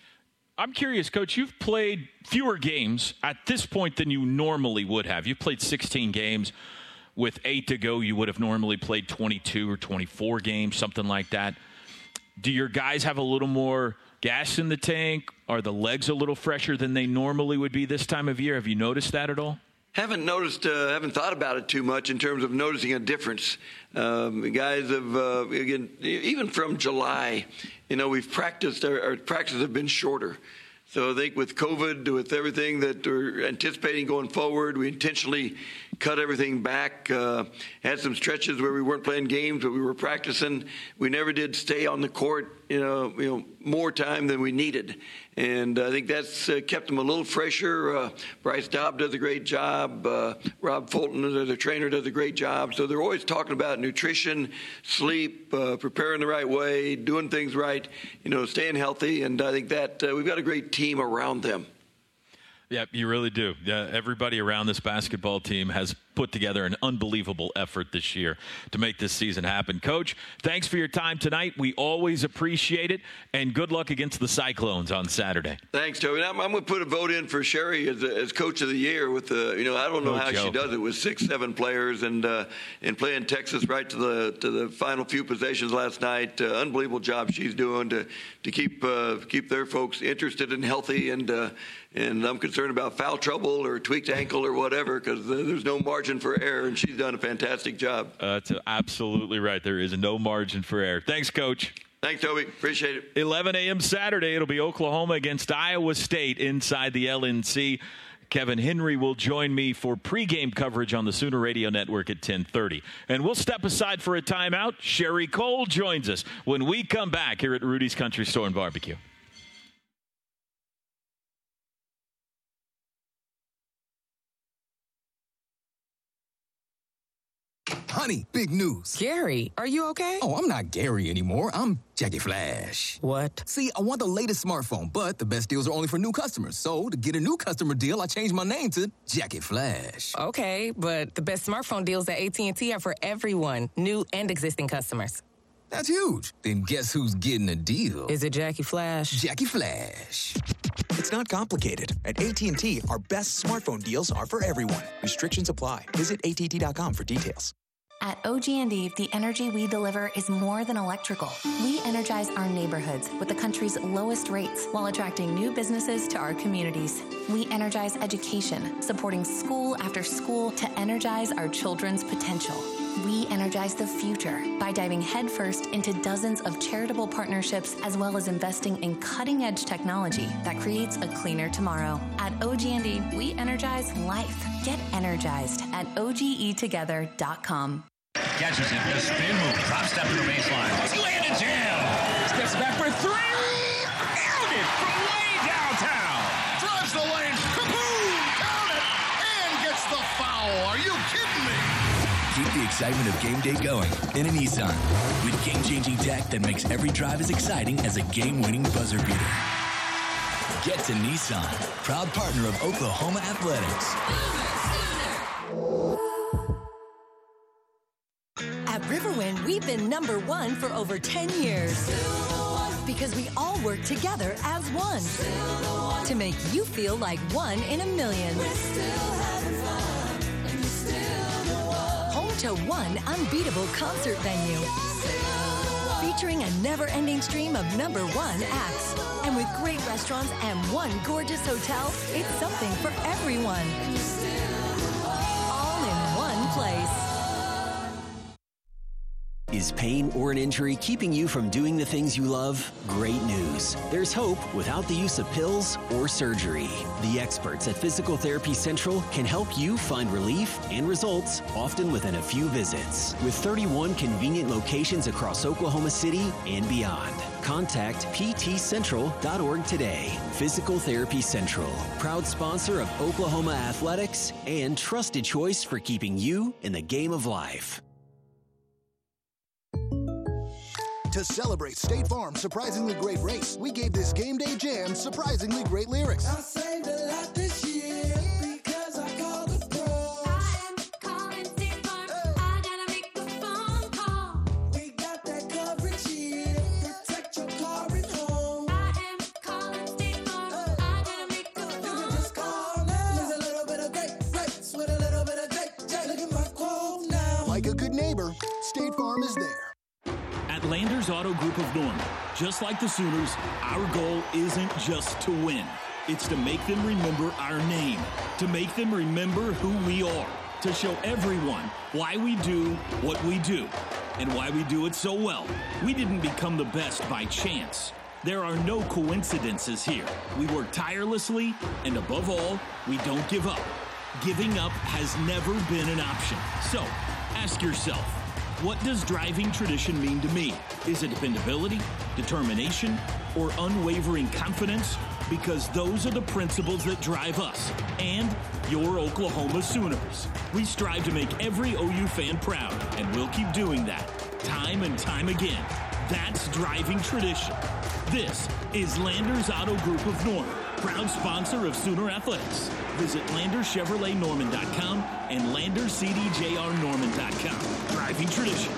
I'm curious, Coach, you've played fewer games at this point than you normally would have. You've played sixteen games. With eight to go, you would have normally played twenty-two or twenty-four games, something like that. Do your guys have a little more gas in the tank? Are the legs a little fresher than they normally would be this time of year? Have you noticed that at all? Haven't noticed, uh, haven't thought about it too much in terms of noticing a difference. Um, guys have, uh, again, even from July, you know, we've practiced, our, our practices have been shorter. So I think with COVID, with everything that we're anticipating going forward, we intentionally cut everything back, uh, had some stretches where we weren't playing games, but we were practicing. We never did stay on the court, you know, you know, more time than we needed. And I think that's uh, kept them a little fresher. Uh, Bryce Dobb does a great job. Uh, Rob Fulton, the trainer, does a great job. So they're always talking about nutrition, sleep, uh, preparing the right way, doing things right, you know, staying healthy. And I think that uh, we've got a great team around them. Yeah, you really do. Yeah, everybody around this basketball team has put together an unbelievable effort this year to make this season happen. Coach, thanks for your time tonight. We always appreciate it, and good luck against the Cyclones on Saturday. Thanks, Toby. I'm, I'm going to put a vote in for Sherry as, as Coach of the Year. With the, you know, I don't know No how joke. she does it with six, seven players and uh, and playing Texas right to the to the final few possessions last night. Uh, unbelievable job she's doing to to keep uh, keep their folks interested and healthy. And uh, and I'm concerned about foul trouble or tweaked ankle or whatever, because uh, there's no margin for error, and she's done a fantastic job. Uh, that's absolutely right. There is no margin for error. Thanks, Coach. Thanks, Toby. Appreciate it. eleven a.m. Saturday, it'll be Oklahoma against Iowa State inside the L N C. Kevin Henry will join me for pregame coverage on the Sooner Radio Network at ten thirty. And we'll step aside for a timeout. Sherry Cole joins us when we come back here at Rudy's Country Store and Barbecue. Honey, big news. Gary, are you okay? Oh, I'm not Gary anymore. I'm Jackie Flash. What? See, I want the latest smartphone, but the best deals are only for new customers. So, to get a new customer deal, I changed my name to Jackie Flash. Okay, but the best smartphone deals at A T and T are for everyone, new and existing customers. That's huge. Then guess who's getting a deal? Is it Jackie Flash? Jackie Flash. It's not complicated. At A T and T, our best smartphone deals are for everyone. Restrictions apply. Visit A T T dot com for details. At O G and E, the energy we deliver is more than electrical. We energize our neighborhoods with the country's lowest rates while attracting new businesses to our communities. We energize education, supporting school after school to energize our children's potential. We energize the future by diving headfirst into dozens of charitable partnerships, as well as investing in cutting-edge technology that creates a cleaner tomorrow. At O G and E, we energize life. Get energized at O G E together dot com. Catches it, the spin move, drop step to the baseline. Slam and jam. Steps back for three. Nailed it from way downtown. Drives the lane. Kaboom! Count it! And gets the foul. Are you kidding me? Keep the excitement of game day going in a Nissan with game-changing tech that makes every drive as exciting as a game-winning buzzer beater. Get to Nissan, proud partner of Oklahoma Athletics. At Riverwind, we've been number one for over ten years. Because we all work together as one. To make you feel like one in a million. Home to one unbeatable concert venue. Featuring a never-ending stream of number one acts. And with great restaurants and one gorgeous hotel, it's something for everyone. All in one place. Is pain or an injury keeping you from doing the things you love? Great news. There's hope without the use of pills or surgery. The experts at Physical Therapy Central can help you find relief and results, often within a few visits. With thirty-one convenient locations across Oklahoma City and beyond. Contact P T central dot org today. Physical Therapy Central, proud sponsor of Oklahoma Athletics and trusted choice for keeping you in the game of life. To celebrate State Farm's surprisingly great race, we gave this game day jam surprisingly great lyrics. I saved a lot this year because I called the pros. I am calling State Farm. I gotta make a phone call. We got that coverage here. Protect your car at home. I am calling State Farm. I gotta make a phone call. You can just call now. There's a little bit of great rates with a little bit of great. Look at my quote now. Like a good neighbor, State Farm is there. At Landers Auto Group of Norman, just like the Sooners, our goal isn't just to win. It's to make them remember our name, to make them remember who we are, to show everyone why we do what we do, and why we do it so well. We didn't become the best by chance. There are no coincidences here. We work tirelessly, and above all, we don't give up. Giving up has never been an option. So, ask yourself, what does driving tradition mean to me? Is it dependability, determination, or unwavering confidence? Because those are the principles that drive us and your Oklahoma Sooners. We strive to make every O U fan proud, and we'll keep doing that time and time again. That's driving tradition. This is Landers Auto Group of Norman, proud sponsor of Sooner Athletics. Visit Lander Chevrolet Norman dot com and Lander C D J R Norman dot com. Driving tradition.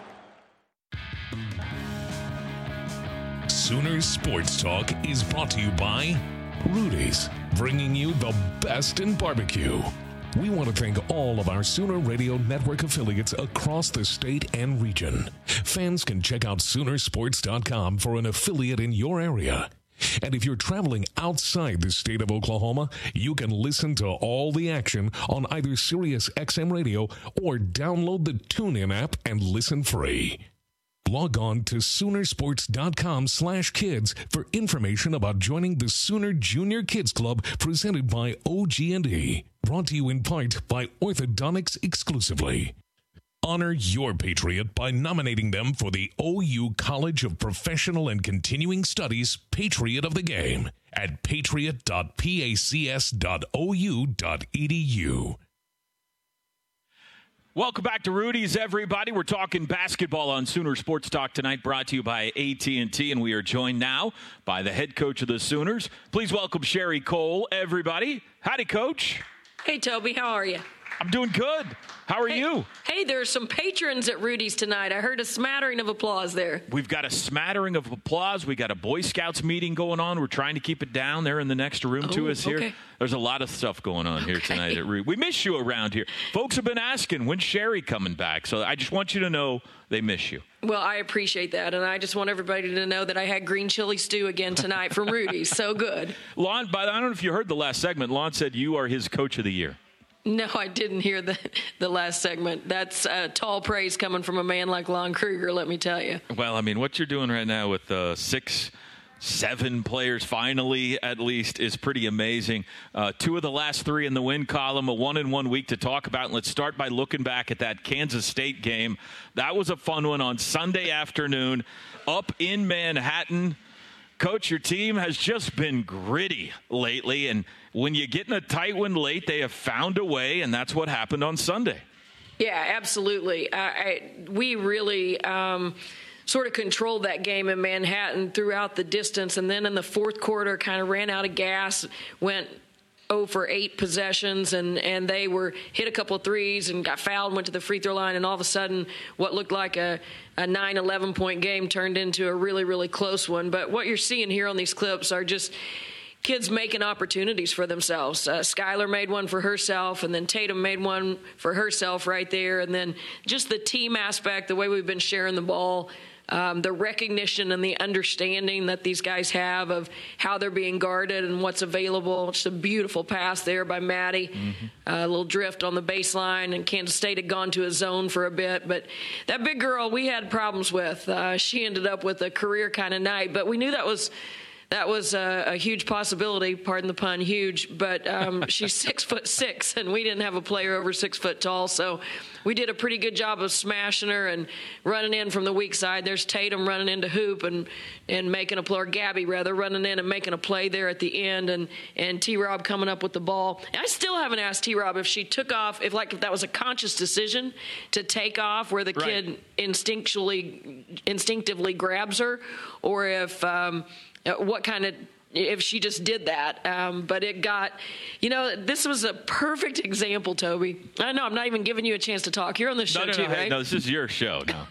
Sooners Sports Talk is brought to you by Rudy's, bringing you the best in barbecue. We want to thank all of our Sooner Radio Network affiliates across the state and region. Fans can check out Sooner Sports dot com for an affiliate in your area. And if you're traveling outside the state of Oklahoma, you can listen to all the action on either Sirius X M Radio or download the TuneIn app and listen free. Log on to Sooner Sports dot com slash kids for information about joining the Sooner Junior Kids Club presented by O G and E. Brought to you in part by Orthodontics exclusively. Honor your Patriot by nominating them for the O U College of Professional and Continuing Studies Patriot of the Game at patriot dot pacs dot o u dot e d u. Welcome back to Rudy's, everybody. We're talking basketball on Sooner Sports Talk tonight, brought to you by A T and T, and we are joined now by the head coach of the Sooners. Please welcome Sherry Cole, everybody. Howdy, Coach. Hey, Toby. How are you? I'm doing good. How are hey, you? Hey, there are some patrons at Rudy's tonight. I heard a smattering of applause there. We've got a smattering of applause. We got a Boy Scouts meeting going on. We're trying to keep it down. They're in the next room oh, to us here. Okay. There's a lot of stuff going on here okay. tonight at Rudy. We miss you around here. Folks have been asking, when's Sherry coming back? So I just want you to know they miss you. Well, I appreciate that, and I just want everybody to know that I had green chili stew again tonight from Rudy's. So good. Lon, but I don't know if you heard the last segment. Lon said you are his coach of the year. No, I didn't hear the the last segment. That's uh, tall praise coming from a man like Lon Kruger, let me tell you. Well, I mean, what you're doing right now with uh, six, seven players finally, at least, is pretty amazing. Uh, two of the last three in the win column, a one-in-one week to talk about. And let's start by looking back at that Kansas State game. That was a fun one on Sunday afternoon up in Manhattan. Coach, your team has just been gritty lately, and when you get in a tight one late, they have found a way, and that's what happened on Sunday. Yeah, absolutely. I, I, we really um, sort of controlled that game in Manhattan throughout the distance, and then in the fourth quarter kind of ran out of gas, went oh for eight possessions, and, and they were hit a couple of threes and got fouled, went to the free throw line, and all of a sudden what looked like a, a nine, eleven point game turned into a really, really close one. But what you're seeing here on these clips are just kids making opportunities for themselves. Uh, Skylar made one for herself, and then Tatum made one for herself right there, and then just the team aspect, the way we've been sharing the ball, Um, the recognition and the understanding that these guys have of how they're being guarded and what's available. It's a beautiful pass there by Maddie. Mm-hmm. Uh, a little drift on the baseline, and Kansas State had gone to a zone for a bit. But that big girl we had problems with. Uh, she ended up with a career kind of night. But we knew that was that was a, a huge possibility, pardon the pun, huge. But um, she's six foot six, and we didn't have a player over six foot tall. So we did a pretty good job of smashing her and running in from the weak side. There's Tatum running into hoop and, and making a play, or Gabby rather, running in and making a play there at the end, and, and T-Rob coming up with the ball. And I still haven't asked T-Rob if she took off, if like if that was a conscious decision to take off where the right. kid instinctually, instinctively grabs her, or if um, what kind of if she just did that. Um, but it got, you know, this was a perfect example, Toby. I know I'm not even giving you a chance to talk. You're on the show no, no, too, no, right? Hey, no, this is your show now.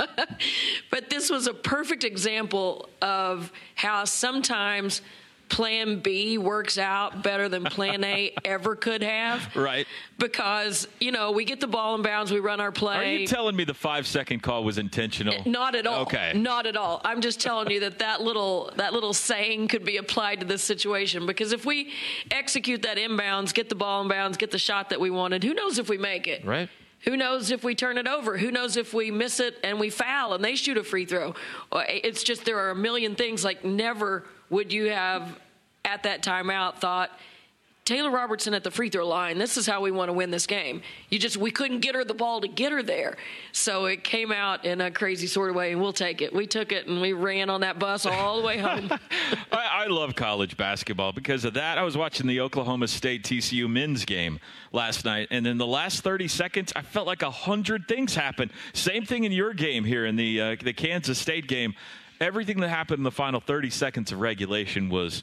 But this was a perfect example of how sometimes Plan B works out better than Plan A ever could have. Right. Because, you know, we get the ball in bounds, we run our play. Are you telling me the five-second call was intentional? Not at all. Okay. Not at all. I'm just telling you that that little, that little saying could be applied to this situation. Because if we execute that inbounds, get the ball in bounds, get the shot that we wanted, who knows if we make it? Right. Who knows if we turn it over? Who knows if we miss it and we foul and they shoot a free throw? It's just there are a million things. Like never would you have at that timeout thought, Taylor Robertson at the free throw line, this is how we want to win this game. You just, we couldn't get her the ball to get her there. So it came out in a crazy sort of way, and we'll take it. We took it, and we ran on that bus all the way home. I, I love college basketball because of that. I was watching the Oklahoma State T C U men's game last night, and in the last thirty seconds, I felt like a hundred things happened. Same thing in your game here in the uh, the Kansas State game. Everything that happened in the final thirty seconds of regulation was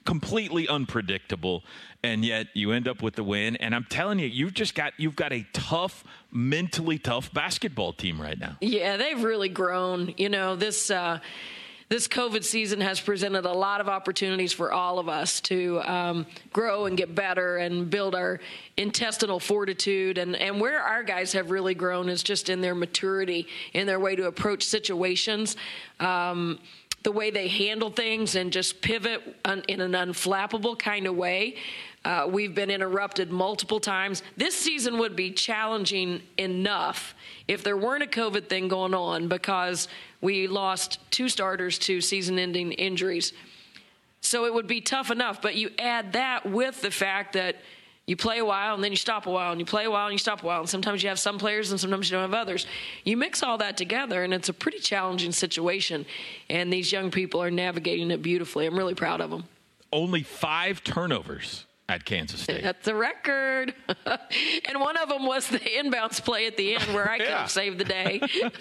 completely unpredictable, and yet you end up with the win. And I'm telling you, you've just got you've got a tough, mentally tough basketball team right now. Yeah, they've really grown. You know, this uh, this COVID season has presented a lot of opportunities for all of us to um, grow and get better and build our intestinal fortitude. And, and where our guys have really grown is just in their maturity, in their way to approach situations. Um, the way they handle things and just pivot un, in an unflappable kind of way. Uh, we've been interrupted multiple times. This season would be challenging enough if there weren't a COVID thing going on, because we lost two starters to season-ending injuries. So it would be tough enough, but you add that with the fact that you play a while and then you stop a while, and you play a while and you stop a while, and sometimes you have some players and sometimes you don't have others. You mix all that together, and it's a pretty challenging situation, and these young people are navigating it beautifully. I'm really proud of them. Only five turnovers at Kansas State. That's a record. And one of them was the inbounds play at the end where I could Yeah. have saved the day.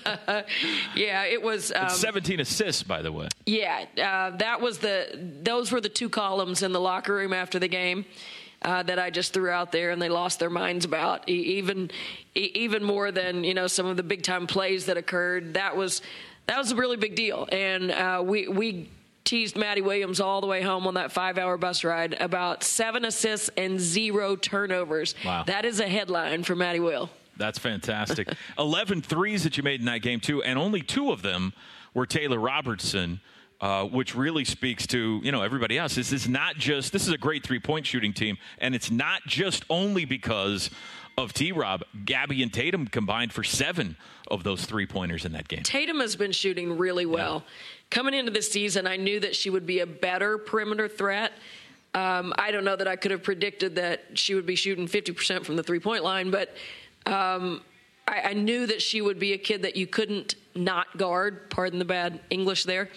Yeah, it was. Um, It's seventeen assists, by the way. Yeah, uh, that was the. Those were the two columns in the locker room after the game. Uh, that I just threw out there, and they lost their minds about, e- even e- even more than, you know, some of the big time plays that occurred. That was that was a really big deal, and uh, we we teased Maddie Williams all the way home on that five hour bus ride about seven assists and zero turnovers. Wow. That is a headline for Maddie Will. That's fantastic. eleven threes that you made in that game, too, and only two of them were Taylor Robertson. Uh, which really speaks to, you know, everybody else. This is not just, this is a great three-point shooting team, and it's not just only because of T-Rob. Gabby and Tatum combined for seven of those three-pointers in that game. Tatum has been shooting really well. Yeah. Coming into this season, I knew that she would be a better perimeter threat. Um, I don't know that I could have predicted that she would be shooting fifty percent from the three-point line, but um, I, I knew that she would be a kid that you couldn't not guard, pardon the bad English there.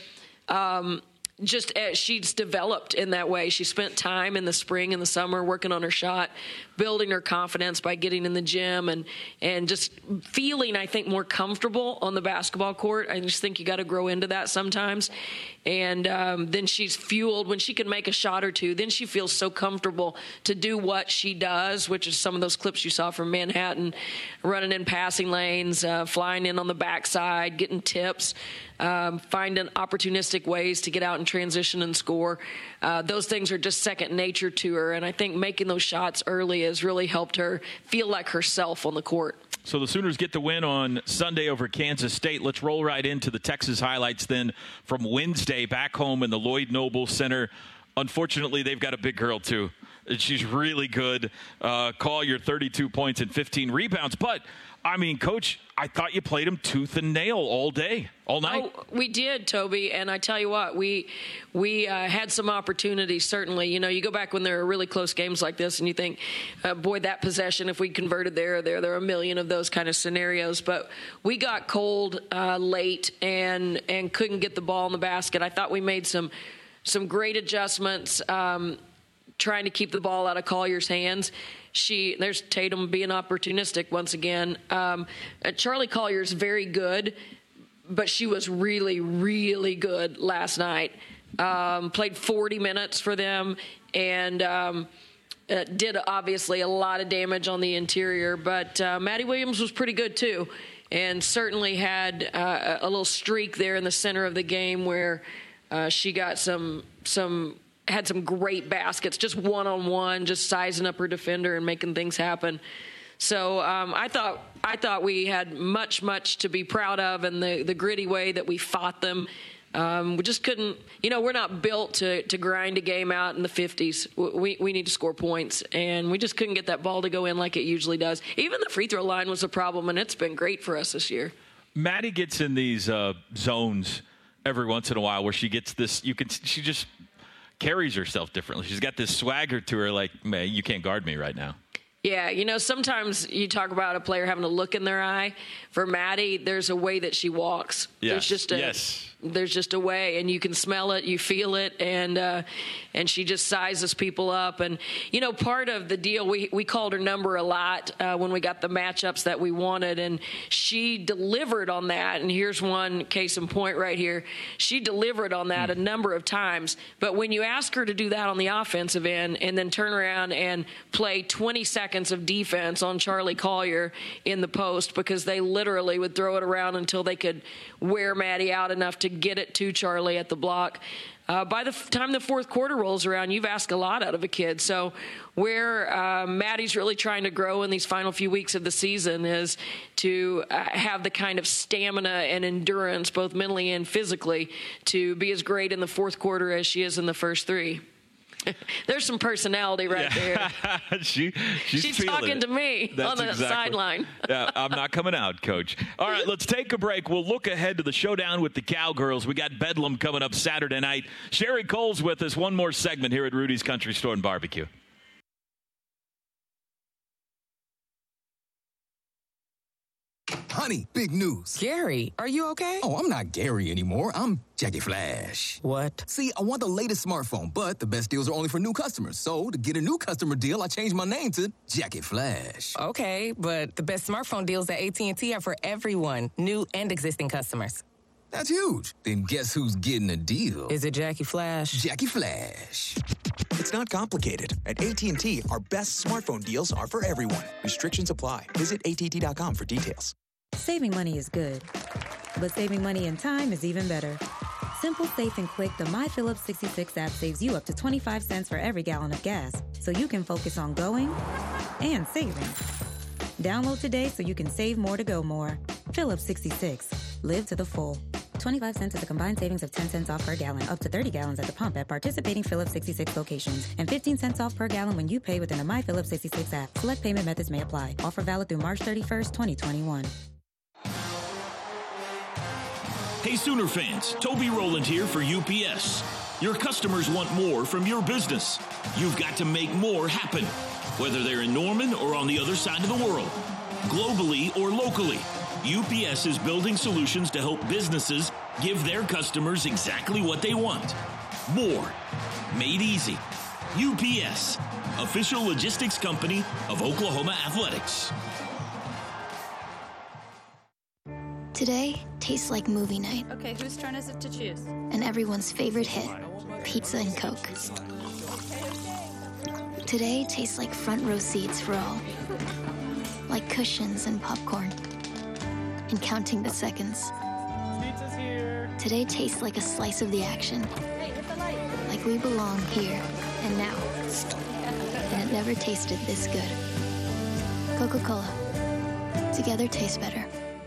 Um, just as she's developed in that way. She spent time in the spring and the summer working on her shot, building her confidence by getting in the gym and, and just feeling, I think, more comfortable on the basketball court. I just think you got to grow into that sometimes. And um, then she's fueled when she can make a shot or two. Then she feels so comfortable to do what she does, which is some of those clips you saw from Manhattan, running in passing lanes, uh, flying in on the backside, getting tips. Um, finding opportunistic ways to get out and transition and score. Uh, those things are just second nature to her, and I think making those shots early has really helped her feel like herself on the court. So the Sooners get the win on Sunday over Kansas State. Let's roll right into the Texas highlights then from Wednesday back home in the Lloyd Noble Center. Unfortunately, they've got a big girl, too. She's really good. Uh, Collier, thirty-two points and fifteen rebounds. But, I mean, Coach, I thought you played them tooth and nail all day, all night. Oh, we did, Toby, and I tell you what, we we uh, had some opportunities, certainly. You know, you go back when there are really close games like this, and you think, uh, boy, that possession, if we converted there or there, there are a million of those kind of scenarios. But we got cold uh, late and and couldn't get the ball in the basket. I thought we made some some great adjustments, um, trying to keep the ball out of Collier's hands. She there's Tatum being opportunistic once again. Um, uh, Charlie Collier's very good, but she was really, really good last night. Um, played forty minutes for them and um, uh, did obviously a lot of damage on the interior. But uh, Maddie Williams was pretty good too, and certainly had uh, a little streak there in the center of the game where uh, she got some some. had some great baskets, just one-on-one, just sizing up her defender and making things happen. So um, I thought I thought we had much, much to be proud of, and the, the gritty way that we fought them. Um, we just couldn't, you know, we're not built to, to grind a game out in the fifties. We, we need to score points, and we just couldn't get that ball to go in like it usually does. Even the free throw line was a problem, and it's been great for us this year. Maddie gets in these uh, zones every once in a while where she gets this, you can, she just carries herself differently. She's got this swagger to her like, man, you can't guard me right now. Yeah, you know, sometimes you talk about a player having a look in their eye. For Maddie, there's a way that she walks. Yes, There's just a, yes. there's just a way, and you can smell it, you feel it, and uh, and she just sizes people up. And, you know, part of the deal, we, we called her number a lot uh, when we got the matchups that we wanted, and she delivered on that. And here's one case in point right here. She delivered on that a number of times, but when you ask her to do that on the offensive end and then turn around and play twenty seconds of defense on Charlie Collier in the post, because they literally would throw it around until they could wear Maddie out enough to get it to Charlie at the block. Uh, by the f- time the fourth quarter rolls around, you've asked a lot out of a kid. So where uh, Maddie's really trying to grow in these final few weeks of the season is to uh, have the kind of stamina and endurance, both mentally and physically, to be as great in the fourth quarter as she is in the first three. There's some personality right yeah. there. she, she's she's feeling talking it. to me That's on the exactly. sideline. Yeah, I'm not coming out, Coach. All right, let's take a break. We'll look ahead to the showdown with the Cowgirls. We got Bedlam coming up Saturday night. Sherry Cole's with us. One more segment here at Rudy's Country Store and Barbecue. Honey, big news. Gary, are you okay? Oh, I'm not Gary anymore. I'm Jackie Flash. What? See, I want the latest smartphone, but the best deals are only for new customers. So, to get a new customer deal, I changed my name to Jackie Flash. Okay, but the best smartphone deals at A T and T are for everyone, new and existing customers. That's huge. Then guess who's getting a deal? Is it Jackie Flash? Jackie Flash. It's not complicated. At A T and T, our best smartphone deals are for everyone. Restrictions apply. Visit A T and T dot com for details. Saving money is good, but saving money in time is even better. Simple, safe, and quick, the My Phillips sixty-six app saves you up to twenty-five cents for every gallon of gas, so you can focus on going and saving. Download today so you can save more to go more. Phillips sixty-six. Live to the full. twenty-five cents is a combined savings of ten cents off per gallon, up to thirty gallons at the pump at participating Phillips sixty-six locations, and fifteen cents off per gallon when you pay within the My Phillips sixty-six app. Select payment methods may apply. Offer valid through March thirty-first, twenty twenty-one. Hey Sooner fans, Toby Rowland here for U P S. Your customers want more from your business. You've got to make more happen, whether they're in Norman or on the other side of the world, globally or locally. U P S is building solutions to help businesses give their customers exactly what they want. More. Made easy. U P S, official logistics company of Oklahoma Athletics. Today tastes like movie night. Okay, whose turn is it to choose? And everyone's favorite hit, pizza and Coke. Today tastes like front row seats for all. Like cushions and popcorn. And counting the seconds. Pizza's here. Today tastes like a slice of the action. Hey, hit the light. Like we belong here and now. And it never tasted this good. Coca-Cola. Together tastes better.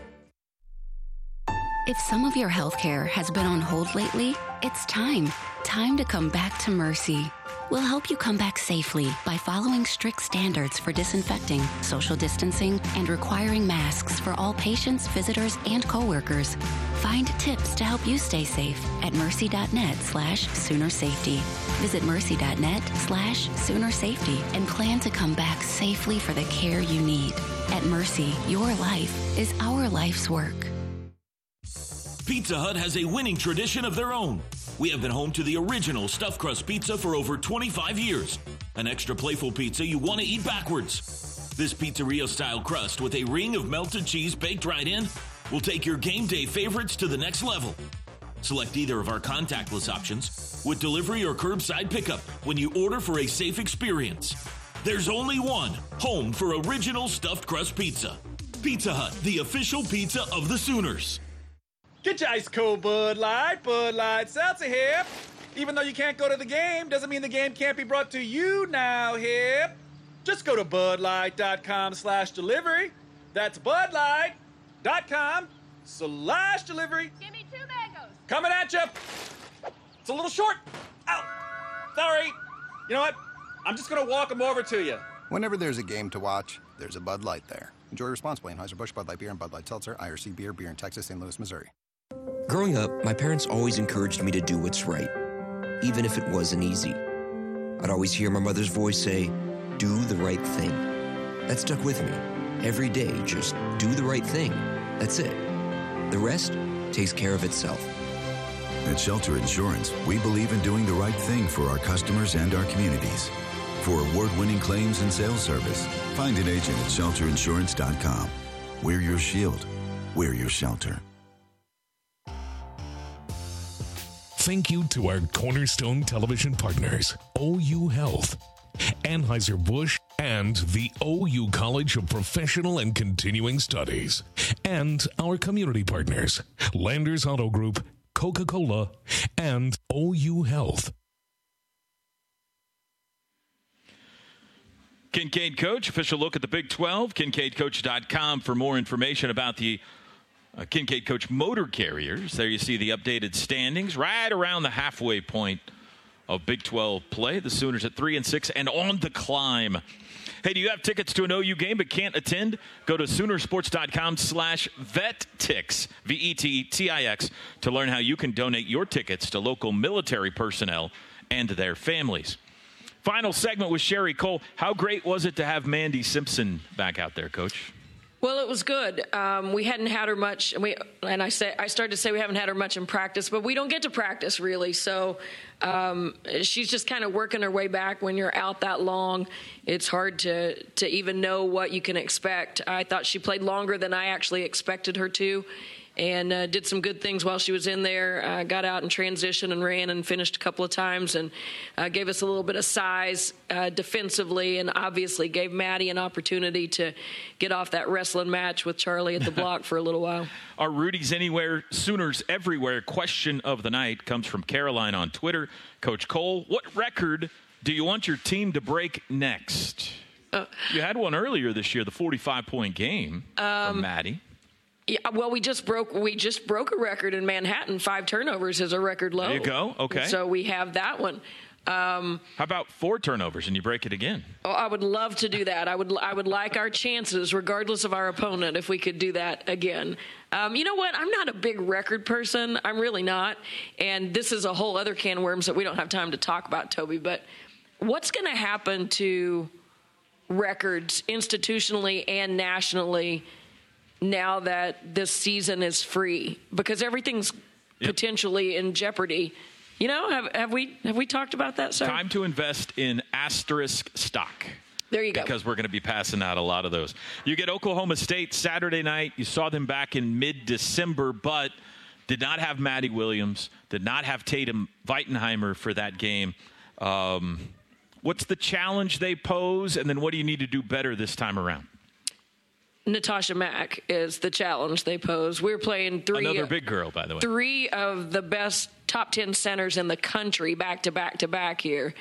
If some of your healthcare has been on hold lately, it's time. Time to come back to Mercy. We'll help you come back safely by following strict standards for disinfecting, social distancing, and requiring masks for all patients, visitors, and coworkers. Find tips to help you stay safe at mercy.net slash sooner safety. Visit mercy.net slash sooner safety and plan to come back safely for the care you need. At Mercy, your life is our life's work. Pizza Hut has a winning tradition of their own. We have been home to the original stuffed crust pizza for over twenty-five years. An extra playful pizza you want to eat backwards. This pizzeria-style crust with a ring of melted cheese baked right in will take your game day favorites to the next level. Select either of our contactless options with delivery or curbside pickup when you order for a safe experience. There's only one home for original stuffed crust pizza. Pizza Hut, the official pizza of the Sooners. Get your ice cold Bud Light. Bud Light Seltzer here. Even though you can't go to the game, doesn't mean the game can't be brought to you now here. Just go to budlight.com slash delivery. That's budlight.com slash delivery. Give me two mangoes. Coming at you. It's a little short. Ow. Sorry. You know what? I'm just going to walk them over to you. Whenever there's a game to watch, there's a Bud Light there. Enjoy responsibly. Anheuser-Busch, Bud Light Beer, and Bud Light Seltzer, I R C Beer, beer in Texas, Saint Louis, Missouri. Growing up, my parents always encouraged me to do what's right, even if it wasn't easy. I'd always hear my mother's voice say, do the right thing. That stuck with me. Every day, just do the right thing. That's it. The rest takes care of itself. At Shelter Insurance, we believe in doing the right thing for our customers and our communities. For award-winning claims and sales service, find an agent at shelter insurance dot com. We're your shield. We're your shelter. Thank you to our Cornerstone Television partners, O U Health, Anheuser-Busch, and the O U College of Professional and Continuing Studies, and our community partners, Landers Auto Group, Coca-Cola, and O U Health. Kincaid Coach, official look at the Big twelve, kincaid coach dot com for more information about the uh, Kincaid Coach motor carriers. There you see the updated standings right around the halfway point of Big twelve play. The Sooners at three and six and on the climb. Hey, do you have tickets to an O U game but can't attend? Go to Soonersports dot com slash VetTix, V E T T I X, to learn how you can donate your tickets to local military personnel and their families. Final segment with Sherry Cole. How great was it to have Mandy Simpson back out there, Coach? Well, it was good. Um, we hadn't had her much, and we and I say I started to say we haven't had her much in practice, but we don't get to practice really. So um, she's just kind of working her way back. When you're out that long, it's hard to to even know what you can expect. I thought she played longer than I actually expected her to, and uh, did some good things while she was in there. Uh, got out in transition and ran and finished a couple of times, and uh, gave us a little bit of size uh, defensively, and obviously gave Maddie an opportunity to get off that wrestling match with Charlie at the block for a little while. Our Rudy's Anywhere, Sooners Everywhere question of the night comes from Caroline on Twitter. Coach Cole, what record do you want your team to break next? Uh, you had one earlier this year, the forty-five point game um, from Maddie. Yeah, well, we just broke we just broke a record in Manhattan. Five turnovers is a record low. There you go. Okay. So we have that one. Um, How about four turnovers and you break it again? Oh, I would love to do that. I would I would like our chances, regardless of our opponent, if we could do that again. Um, you know what? I'm not a big record person. I'm really not. And this is a whole other can of worms that we don't have time to talk about, Toby. But what's going to happen to records institutionally and nationally now that this season is free? Because everything's yep. potentially in jeopardy. You know, have, have we have we talked about that, sir? Time to invest in asterisk stock. There you go. Because we're going to be passing out a lot of those. You get Oklahoma State Saturday night. You saw them back in mid-December, but did not have Maddie Williams, did not have Tatum Weitenheimer for that game. Um, what's the challenge they pose, and then what do you need to do better this time around? Natasha Mack is the challenge they pose. We're playing three. Another big girl, by the way. Three of the best top ten centers in the country back to back to back here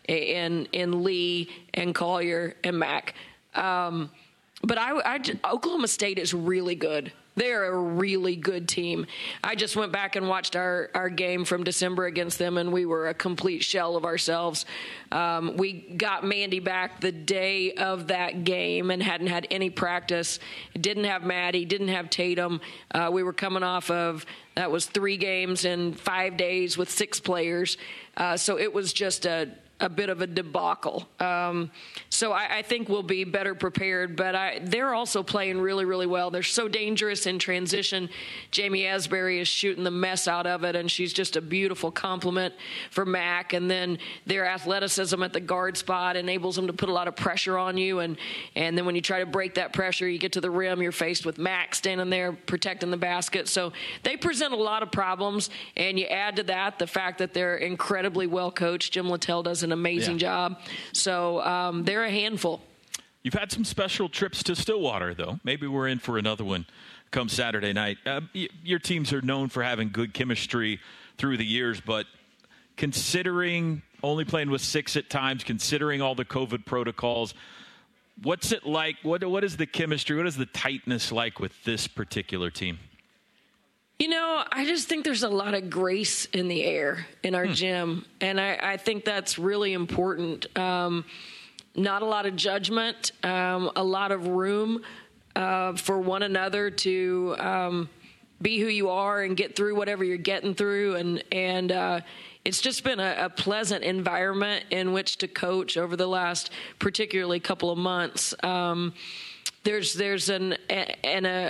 in in Lee and Collier and Mack. Um, but I, I, Oklahoma State is really good. They're a really good team. I just went back and watched our, our game from December against them, and we were a complete shell of ourselves. Um, we got Mandy back the day of that game and hadn't had any practice. Didn't have Maddie, didn't have Tatum. Uh, we were coming off of, that was three games in five days with six players. Uh, so it was just a a bit of a debacle. Um, so I, I think we'll be better prepared, but I, they're also playing really, really well. They're so dangerous in transition. Jamie Asbury is shooting the mess out of it, and she's just a beautiful compliment for Mac. And then their athleticism at the guard spot enables them to put a lot of pressure on you. And, and then when you try to break that pressure, you get to the rim, you're faced with Mac standing there protecting the basket. So they present a lot of problems, and you add to that the fact that they're incredibly well coached. Jim Littell does an amazing yeah. job. So um, they're a handful. You've had some special trips to Stillwater, though. Maybe we're in for another one come Saturday night. Uh, y- your teams are known for having good chemistry through the years, but considering only playing with six at times, considering all the COVID protocols, what's it like? What What is the chemistry? What is the tightness like with this particular team? You know, I just think there's a lot of grace in the air in our hmm. gym, and I, I think that's really important. Um, not a lot of judgment, um, a lot of room uh, for one another to um, be who you are and get through whatever you're getting through, and and uh, it's just been a, a pleasant environment in which to coach over the last, particularly couple of months. Um, there's there's an and a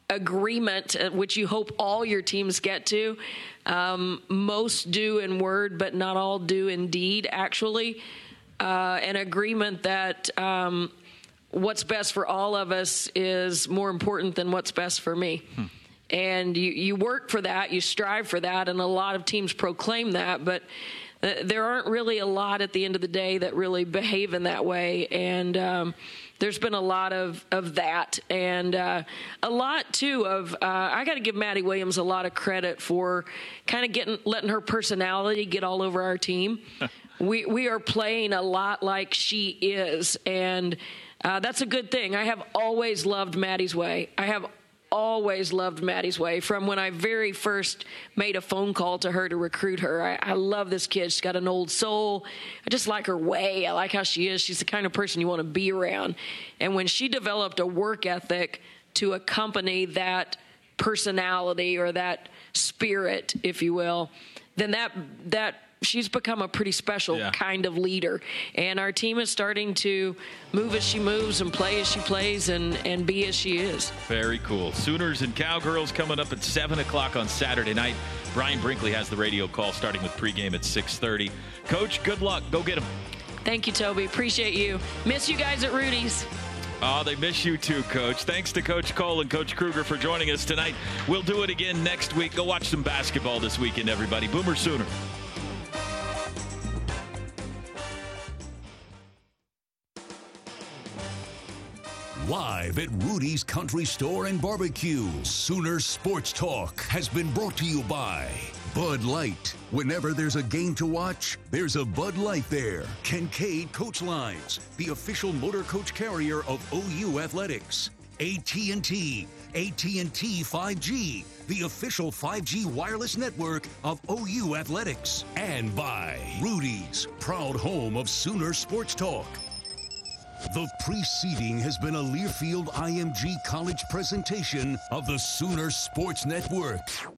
agreement, which you hope all your teams get to. Um, most do in word, but not all do in deed, actually. Uh, an agreement that um, what's best for all of us is more important than what's best for me. Hmm. And you, you work for that, you strive for that, and a lot of teams proclaim that, but uh, there aren't really a lot at the end of the day that really behave in that way. And um, there's been a lot of, of that, and uh, a lot, too, of uh, I got to give Maddie Williams a lot of credit for kind of getting letting her personality get all over our team. we we are playing a lot like she is, and uh, that's a good thing. I have always loved Maddie's way. I have always loved Maddie's way from when I very first made a phone call to her to recruit her. I, I love this kid. She's got an old soul. I just like her way. I like how she is. She's the kind of person you want to be around. And when she developed a work ethic to accompany that personality or that spirit, if you will, then that that she's become a pretty special yeah. kind of leader. And our team is starting to move as she moves and play as she plays and, and be as she is. Very cool. Sooners and Cowgirls coming up at seven o'clock on Saturday night. Brian Brinkley has the radio call starting with pregame at six thirty. Coach, good luck. Go get them. Thank you, Toby. Appreciate you. Miss you guys at Rudy's. Oh, they miss you too, Coach. Thanks to Coach Cole and Coach Kruger for joining us tonight. We'll do it again next week. Go watch some basketball this weekend, everybody. Boomer Sooner. Live at Rudy's Country Store and Barbecue, Sooner Sports Talk has been brought to you by Bud Light. Whenever there's a game to watch, there's a Bud Light there. Kincaid Coach Lines, the official motor coach carrier of O U Athletics. A T and T, A T and T five G, the official five G wireless network of O U Athletics. And by Rudy's, proud home of Sooner Sports Talk. The preceding has been a Learfield I M G College presentation of the Sooner Sports Network.